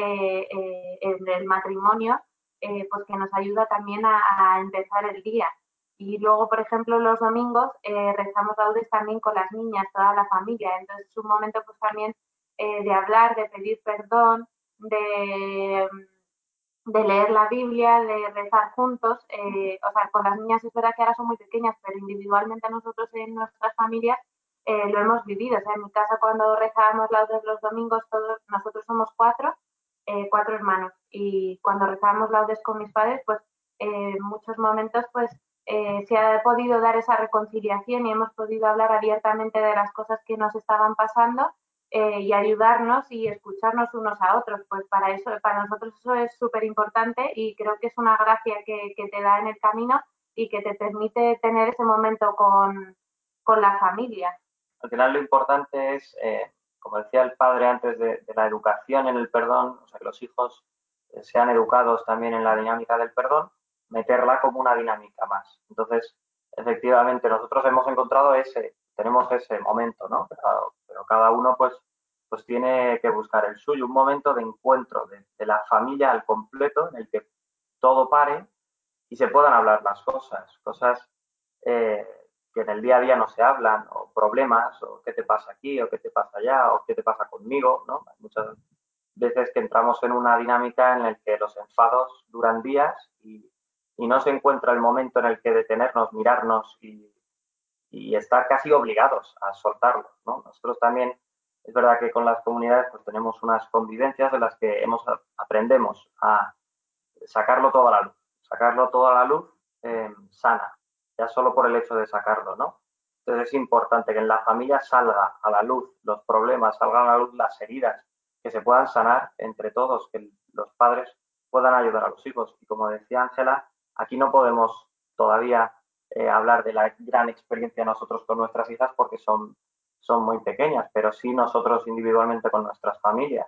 en el matrimonio, pues que nos ayuda también a empezar el día. Y luego, por ejemplo, los domingos rezamos laudes también con las niñas, toda la familia. Entonces es un momento pues también de hablar, de pedir perdón, de leer la Biblia, de rezar juntos. O sea, con las niñas es verdad que ahora son muy pequeñas, pero individualmente nosotros en nuestras familias lo hemos vivido. O sea, en mi casa cuando rezábamos laudes los domingos, nosotros somos cuatro hermanos, y cuando rezábamos laudes con mis padres, pues en muchos momentos pues se ha podido dar esa reconciliación y hemos podido hablar abiertamente de las cosas que nos estaban pasando y ayudarnos y escucharnos unos a otros. Pues para nosotros eso es súper importante y creo que es una gracia que te da en el camino y que te permite tener ese momento con la familia. Al final lo importante es, como decía el padre antes, de la educación en el perdón, o sea, que los hijos sean educados también en la dinámica del perdón, meterla como una dinámica más. Entonces, efectivamente, nosotros hemos encontrado tenemos ese momento, ¿no? Pero cada uno pues tiene que buscar el suyo, un momento de encuentro de la familia al completo en el que todo pare y se puedan hablar las cosas que en el día a día no se hablan, o problemas, o qué te pasa aquí, o qué te pasa allá, o qué te pasa conmigo, ¿no? Hay muchas veces que entramos en una dinámica en la que los enfados duran días y no se encuentra el momento en el que detenernos, mirarnos y estar casi obligados a soltarlo, ¿no? Nosotros también, es verdad que con las comunidades pues tenemos unas convivencias en las que aprendemos a sacarlo todo a la luz sana, ya solo por el hecho de sacarlo, ¿no? Entonces es importante que en la familia salga a la luz los problemas, salgan a la luz las heridas, que se puedan sanar entre todos, que los padres puedan ayudar a los hijos. Y como decía Ángela, aquí no podemos todavía hablar de la gran experiencia nosotros con nuestras hijas porque son muy pequeñas, pero sí nosotros individualmente con nuestras familias.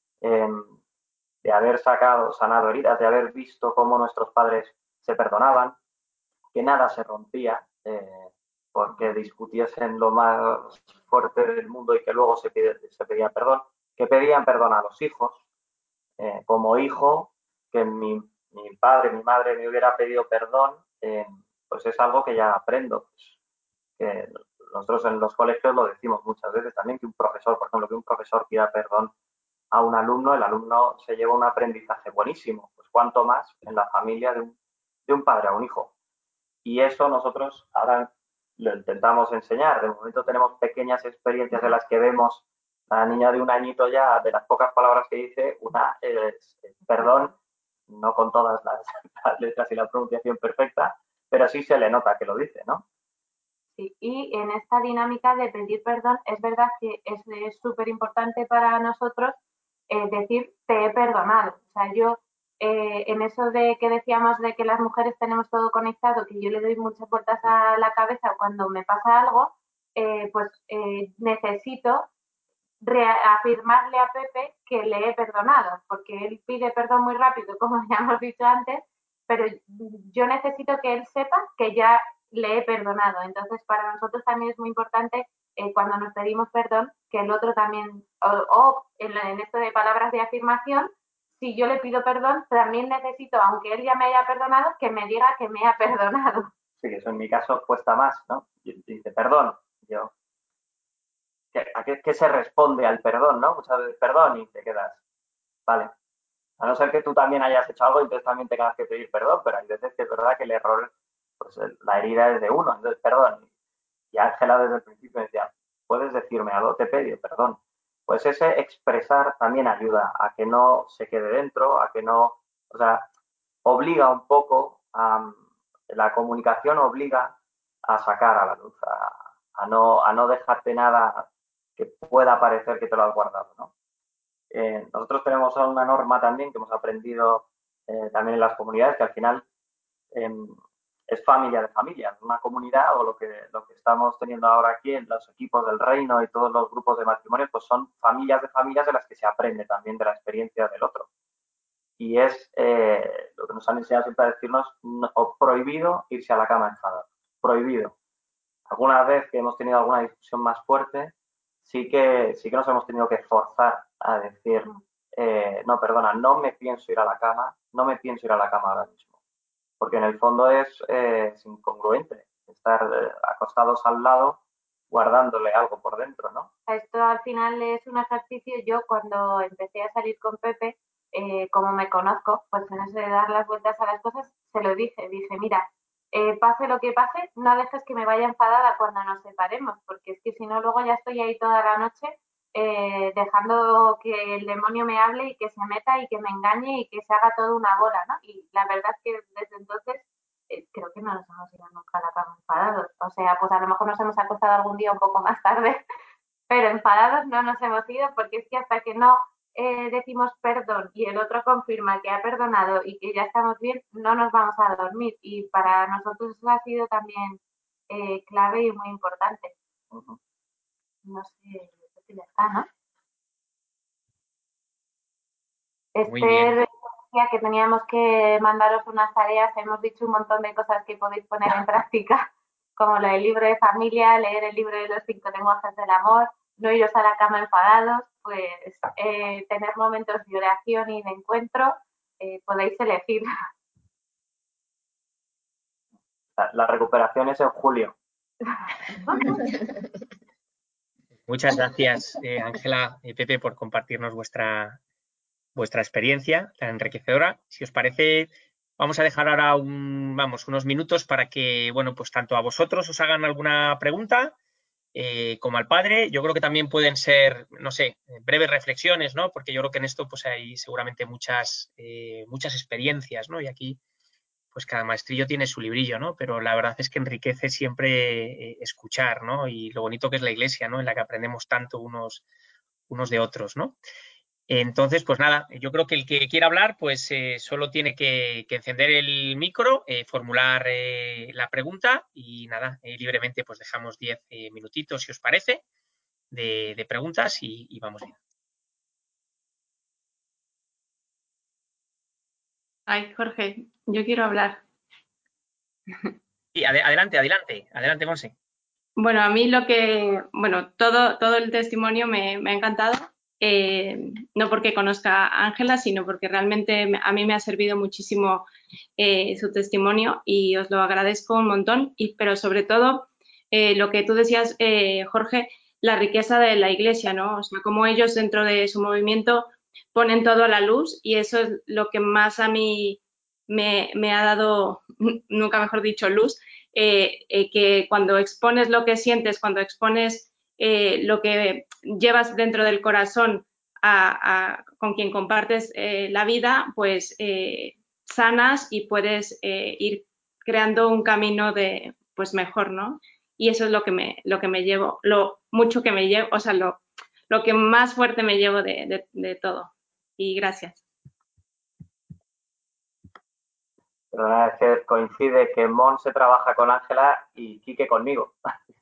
De haber sanado heridas, de haber visto cómo nuestros padres se perdonaban, que nada se rompía porque discutiesen lo más fuerte del mundo y que luego se pedían perdón, que pedían perdón a los hijos. Como hijo, que mi padre, mi madre me hubiera pedido perdón, pues es algo que ya aprendo. Que nosotros en los colegios lo decimos muchas veces también, que un profesor, por ejemplo, que un profesor pida perdón a un alumno, el alumno se lleva un aprendizaje buenísimo. Pues cuanto más en la familia de un padre a un hijo. Y eso nosotros ahora lo intentamos enseñar. De momento tenemos pequeñas experiencias en las que vemos a la niña de un añito ya, de las pocas palabras que dice, una es perdón, no con todas las letras y la pronunciación perfecta, pero sí se le nota que lo dice, ¿no? Sí, y en esta dinámica de pedir perdón, es verdad que es súper importante para nosotros decir te he perdonado. O sea, yo en eso de que decíamos de que las mujeres tenemos todo conectado, que yo le doy muchas vueltas a la cabeza cuando me pasa algo, necesito reafirmarle a Pepe que le he perdonado, porque él pide perdón muy rápido, como ya hemos dicho antes, pero yo necesito que él sepa que ya le he perdonado. Entonces, para nosotros también es muy importante cuando nos pedimos perdón, que el otro también, o en esto de palabras de afirmación, si yo le pido perdón, también necesito, aunque él ya me haya perdonado, que me diga que me ha perdonado. Sí, eso en mi caso cuesta más, ¿no? Y dice, perdón, yo, ¿a qué se responde al perdón, no? Muchas veces, perdón, y te quedas, vale. A no ser que tú también hayas hecho algo y entonces también tengas que pedir perdón, pero hay veces que es verdad que el error, pues la herida es de uno, entonces perdón. Y Ángela desde el principio decía, puedes decirme algo, te pido perdón. Pues ese expresar también ayuda a que no se quede dentro, a que no, o sea, obliga un poco a, la comunicación obliga a sacar a la luz, a no dejarte nada que pueda parecer que te lo has guardado, ¿no? Nosotros tenemos una norma también que hemos aprendido también en las comunidades, que al final es familia de familias, una comunidad o lo que estamos teniendo ahora aquí en los equipos del reino y todos los grupos de matrimonio, pues son familias de familias en las que se aprende también de la experiencia del otro. Y es lo que nos han enseñado siempre a decirnos, prohibido irse a la cama enfadado, prohibido. Alguna vez que hemos tenido alguna discusión más fuerte, sí que nos hemos tenido que forzar a decir, no, perdona, no me pienso ir a la cama, no me pienso ir a la cama ahora mismo. Porque en el fondo es incongruente estar acostados al lado guardándole algo por dentro, ¿no? Esto al final es un ejercicio. Yo cuando empecé a salir con Pepe, como me conozco, pues en eso de dar las vueltas a las cosas, se lo dije, mira, pase lo que pase, no dejes que me vaya enfadada cuando nos separemos, porque es que si no luego ya estoy ahí toda la noche dejando que el demonio me hable y que se meta y que me engañe y que se haga todo una bola, ¿no? Y la verdad es que desde entonces creo que no nos hemos ido nunca a la cama enfadados. O sea, pues a lo mejor nos hemos acostado algún día un poco más tarde, pero enfadados no nos hemos ido, porque es que hasta que no decimos perdón y el otro confirma que ha perdonado y que ya estamos bien, no nos vamos a dormir. Y para nosotros eso ha sido también clave y muy importante. No sé si ya está, ¿no? Muy bien. Decía que teníamos que mandaros unas tareas, hemos dicho un montón de cosas que podéis poner en práctica, como lo del libro de familia, leer el libro de los 5 lenguajes del amor, no iros a la cama enfadados, pues tener momentos de oración y de encuentro, podéis elegir. La recuperación es en julio. Muchas gracias, Ángela y Pepe, por compartirnos vuestra experiencia tan enriquecedora. Si os parece, vamos a dejar ahora unos minutos para que, bueno, pues tanto a vosotros os hagan alguna pregunta como al padre. Yo creo que también pueden ser, no sé, breves reflexiones, ¿no? Porque yo creo que en esto pues hay seguramente muchas experiencias, ¿no? Y aquí pues cada maestrillo tiene su librillo, ¿no? Pero la verdad es que enriquece siempre escuchar, ¿no? Y lo bonito que es la iglesia, ¿no? En la que aprendemos tanto unos de otros, ¿no? Entonces, pues nada, yo creo que el que quiera hablar, pues solo tiene que encender el micro, formular la pregunta y nada, libremente pues dejamos 10 minutitos, si os parece, de preguntas y vamos bien. Ay, Jorge, yo quiero hablar. Sí, adelante, Monse. Bueno, a mí todo el testimonio me ha encantado, no porque conozca a Ángela, sino porque realmente a mí me ha servido muchísimo su testimonio y os lo agradezco un montón, pero sobre todo lo que tú decías, Jorge, la riqueza de la Iglesia, ¿no? O sea, cómo ellos dentro de su movimiento ponen todo a la luz y eso es lo que más a mí me ha dado, nunca mejor dicho, luz, que cuando expones lo que sientes, cuando expones lo que llevas dentro del corazón con quien compartes la vida, pues sanas y puedes ir creando un camino de pues mejor, ¿no? Y eso es lo que me llevo, lo mucho que me llevo, o sea, lo que más fuerte me llevo de todo. Y gracias. Pero nada, es que coincide que Mon se trabaja con Ángela y Quique conmigo.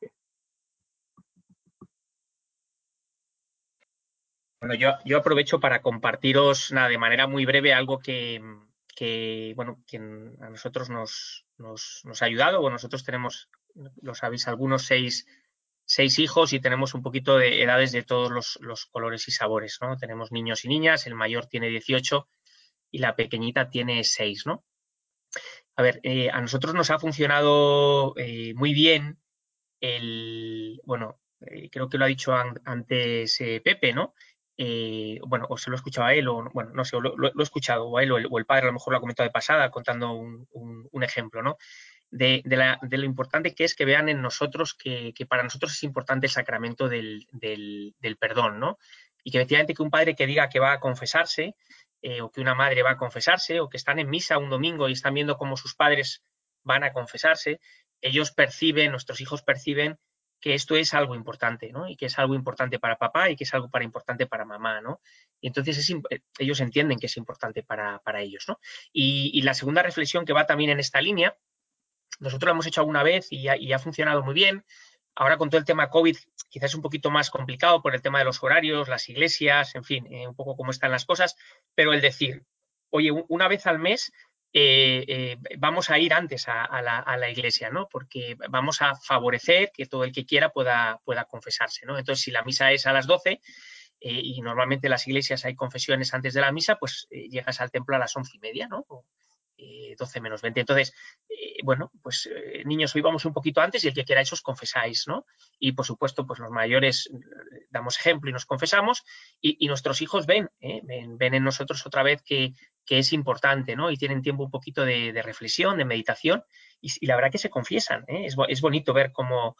Bueno, yo aprovecho para compartiros de manera muy breve algo que bueno, a nosotros nos ha ayudado. Bueno, nosotros tenemos, lo sabéis algunos, seis hijos y tenemos un poquito de edades de todos los colores y sabores, ¿no? Tenemos niños y niñas, el mayor tiene 18 y la pequeñita tiene 6, ¿no? A ver, a nosotros nos ha funcionado muy bien bueno, creo que lo ha dicho antes Pepe, ¿no? Bueno, o se lo he escuchado a él, o bueno, no sé, lo he escuchado, o a él, o el padre a lo mejor lo ha comentado de pasada, contando un ejemplo, ¿no? De lo importante que es que vean en nosotros que para nosotros es importante el sacramento del perdón, ¿no? Y que efectivamente que un padre que diga que va a confesarse, o que una madre va a confesarse, o que están en misa un domingo y están viendo cómo sus padres van a confesarse, ellos perciben, nuestros hijos perciben que esto es algo importante, ¿no? Y que es algo importante para papá y que es algo importante para mamá, ¿no? Y entonces ellos entienden que es importante para ellos, ¿no? Y la segunda reflexión que va también en esta línea, nosotros lo hemos hecho alguna vez y ha funcionado muy bien. Ahora con todo el tema COVID quizás es un poquito más complicado por el tema de los horarios, las iglesias, en fin, un poco cómo están las cosas, pero el decir, oye, una vez al mes vamos a ir antes a la iglesia, ¿no? Porque vamos a favorecer que todo el que quiera pueda confesarse, ¿no? Entonces, si la misa es a las 12 y normalmente en las iglesias hay confesiones antes de la misa, pues llegas al templo a las 11:30, ¿no? 12 menos 20. Entonces, bueno, pues niños, hoy vamos un poquito antes y el que queráis os confesáis, ¿no? Y por supuesto, pues los mayores damos ejemplo y nos confesamos y nuestros hijos ven en nosotros otra vez que es importante, ¿no? Y tienen tiempo un poquito de reflexión, de meditación y la verdad que se confiesan, ¿eh? Es bonito ver cómo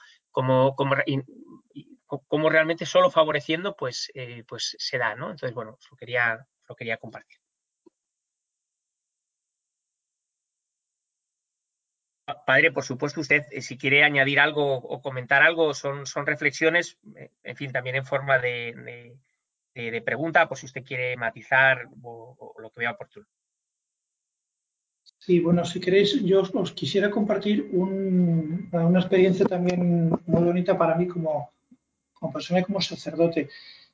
realmente solo favoreciendo pues se da, ¿no? Entonces, bueno, os lo quería compartir. Padre, por supuesto, usted, si quiere añadir algo o comentar algo, son reflexiones, en fin, también en forma de pregunta, por si usted quiere matizar o lo que vea oportuno. Sí, bueno, si queréis, yo os quisiera compartir una experiencia también muy bonita para mí como persona y como sacerdote.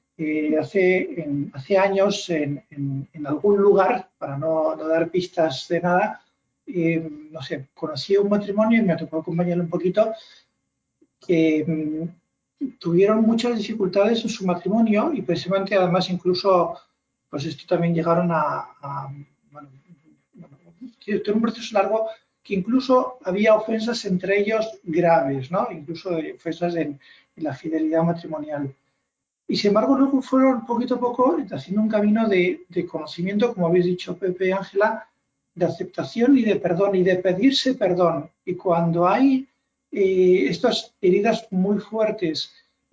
Hace años, en algún lugar, para no dar pistas de nada, no sé, conocí un matrimonio y me tocó acompañarlo un poquito, que tuvieron muchas dificultades en su matrimonio y precisamente además incluso, pues esto también llegaron bueno, tiene un proceso largo que incluso había ofensas entre ellos graves, ¿no? Incluso ofensas en la fidelidad matrimonial. Y sin embargo, luego fueron poquito a poco haciendo un camino de conocimiento, como habéis dicho Pepe y Ángela, de aceptación y de perdón y de pedirse perdón. Y cuando hay estas heridas muy fuertes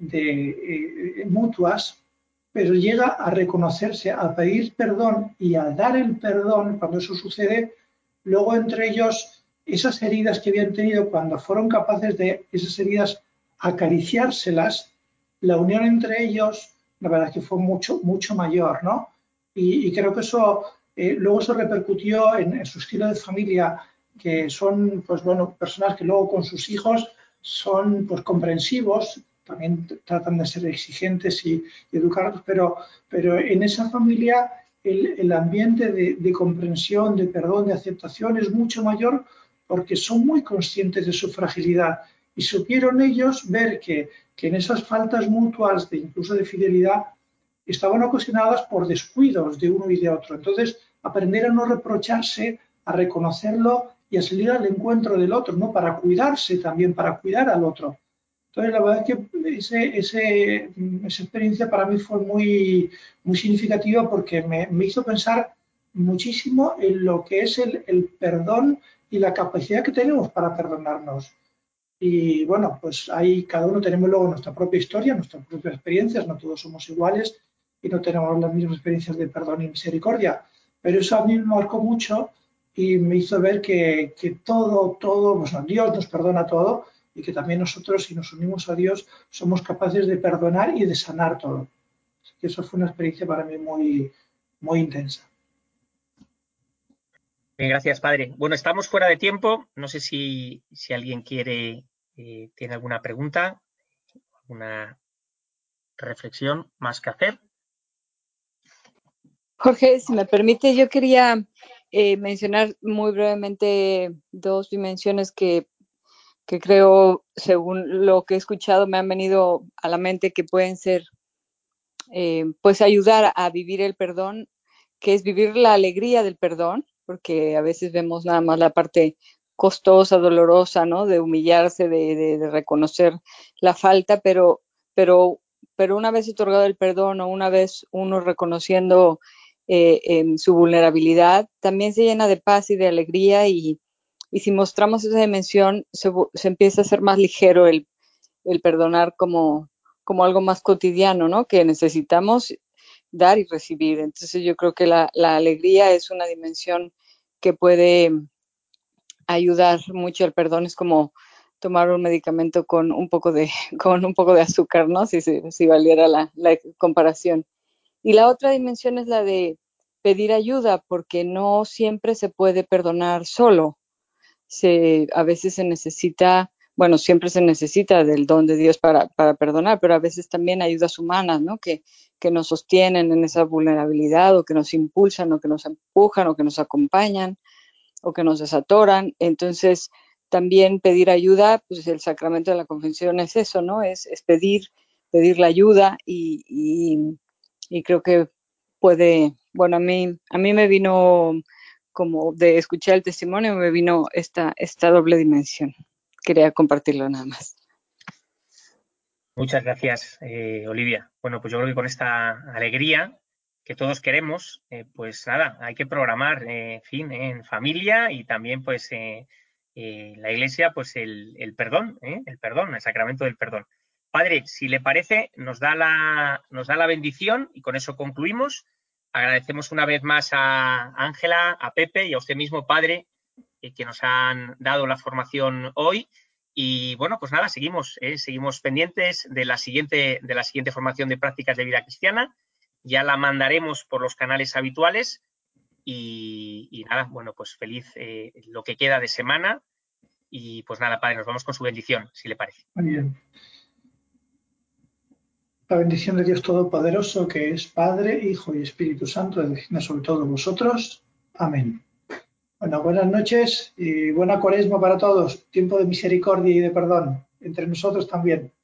mutuas, pero llega a reconocerse, a pedir perdón y a dar el perdón, cuando eso sucede, luego entre ellos, esas heridas que habían tenido, cuando fueron capaces de esas heridas acariciárselas, la unión entre ellos, la verdad es que fue mucho, mucho mayor, ¿no? Y creo que eso luego se repercutió en su estilo de familia, que son, pues bueno, personas que luego con sus hijos son, pues, comprensivos, también tratan de ser exigentes y educarlos, pero en esa familia el ambiente de comprensión, de perdón, de aceptación es mucho mayor porque son muy conscientes de su fragilidad y supieron ellos ver que en esas faltas mutuas, incluso de fidelidad, estaban ocasionadas por descuidos de uno y de otro. Entonces, aprender a no reprocharse, a reconocerlo y a salir al encuentro del otro, ¿no? Para cuidarse también, para cuidar al otro. Entonces, la verdad es que esa experiencia para mí fue muy, muy significativa porque me hizo pensar muchísimo en lo que es el perdón y la capacidad que tenemos para perdonarnos. Y bueno, pues ahí cada uno tenemos luego nuestra propia historia, nuestras propias experiencias, no todos somos iguales, y no tenemos las mismas experiencias de perdón y misericordia. Pero eso a mí me marcó mucho y me hizo ver que todo, pues Dios nos perdona todo y que también nosotros, si nos unimos a Dios, somos capaces de perdonar y de sanar todo. Así que eso fue una experiencia para mí muy intensa. Bien, gracias, padre. Bueno, estamos fuera de tiempo. No sé si alguien tiene alguna pregunta, alguna reflexión más que hacer. Jorge, si me permite, yo quería mencionar muy brevemente dos dimensiones que creo, según lo que he escuchado, me han venido a la mente que pueden ser, pues ayudar a vivir el perdón, que es vivir la alegría del perdón, porque a veces vemos nada más la parte costosa, dolorosa, ¿no? De humillarse, de reconocer la falta, pero una vez otorgado el perdón o una vez uno reconociendo su vulnerabilidad, también se llena de paz y de alegría y si mostramos esa dimensión, se empieza a ser más ligero el perdonar como algo más cotidiano, ¿no? Que necesitamos dar y recibir. Entonces yo creo que la alegría es una dimensión que puede ayudar mucho. El perdón es como tomar un medicamento con un poco de azúcar, ¿no? Si valiera la comparación. Y la otra dimensión es la de pedir ayuda, porque no siempre se puede perdonar solo. A veces se necesita, bueno, siempre se necesita del don de Dios para perdonar, pero a veces también ayudas humanas, ¿no? Que nos sostienen en esa vulnerabilidad o que nos impulsan o que nos empujan o que nos acompañan o que nos desatoran. Entonces, también pedir ayuda, pues el sacramento de la confesión es eso, ¿no? Es pedir la ayuda y creo que puede, bueno, a mí me vino, como de escuchar el testimonio, me vino esta doble dimensión. Quería compartirlo nada más. Muchas gracias, Olivia. Bueno, pues yo creo que con esta alegría que todos queremos, pues nada, hay que programar, en fin, en familia y también pues la Iglesia, pues el perdón, el sacramento del perdón. Padre, si le parece, nos da la bendición y con eso concluimos. Agradecemos una vez más a Ángela, a Pepe y a usted mismo, Padre, que nos han dado la formación hoy. Y bueno, pues nada, seguimos pendientes de la siguiente formación de prácticas de vida cristiana. Ya la mandaremos por los canales habituales y nada, bueno, pues feliz lo que queda de semana y pues nada, padre, nos vamos con su bendición, si le parece. Muy bien. La bendición de Dios Todopoderoso, que es Padre, Hijo y Espíritu Santo, descienda sobre todos vosotros. Amén. Bueno, buenas noches y buena Cuaresma para todos. Tiempo de misericordia y de perdón entre nosotros también.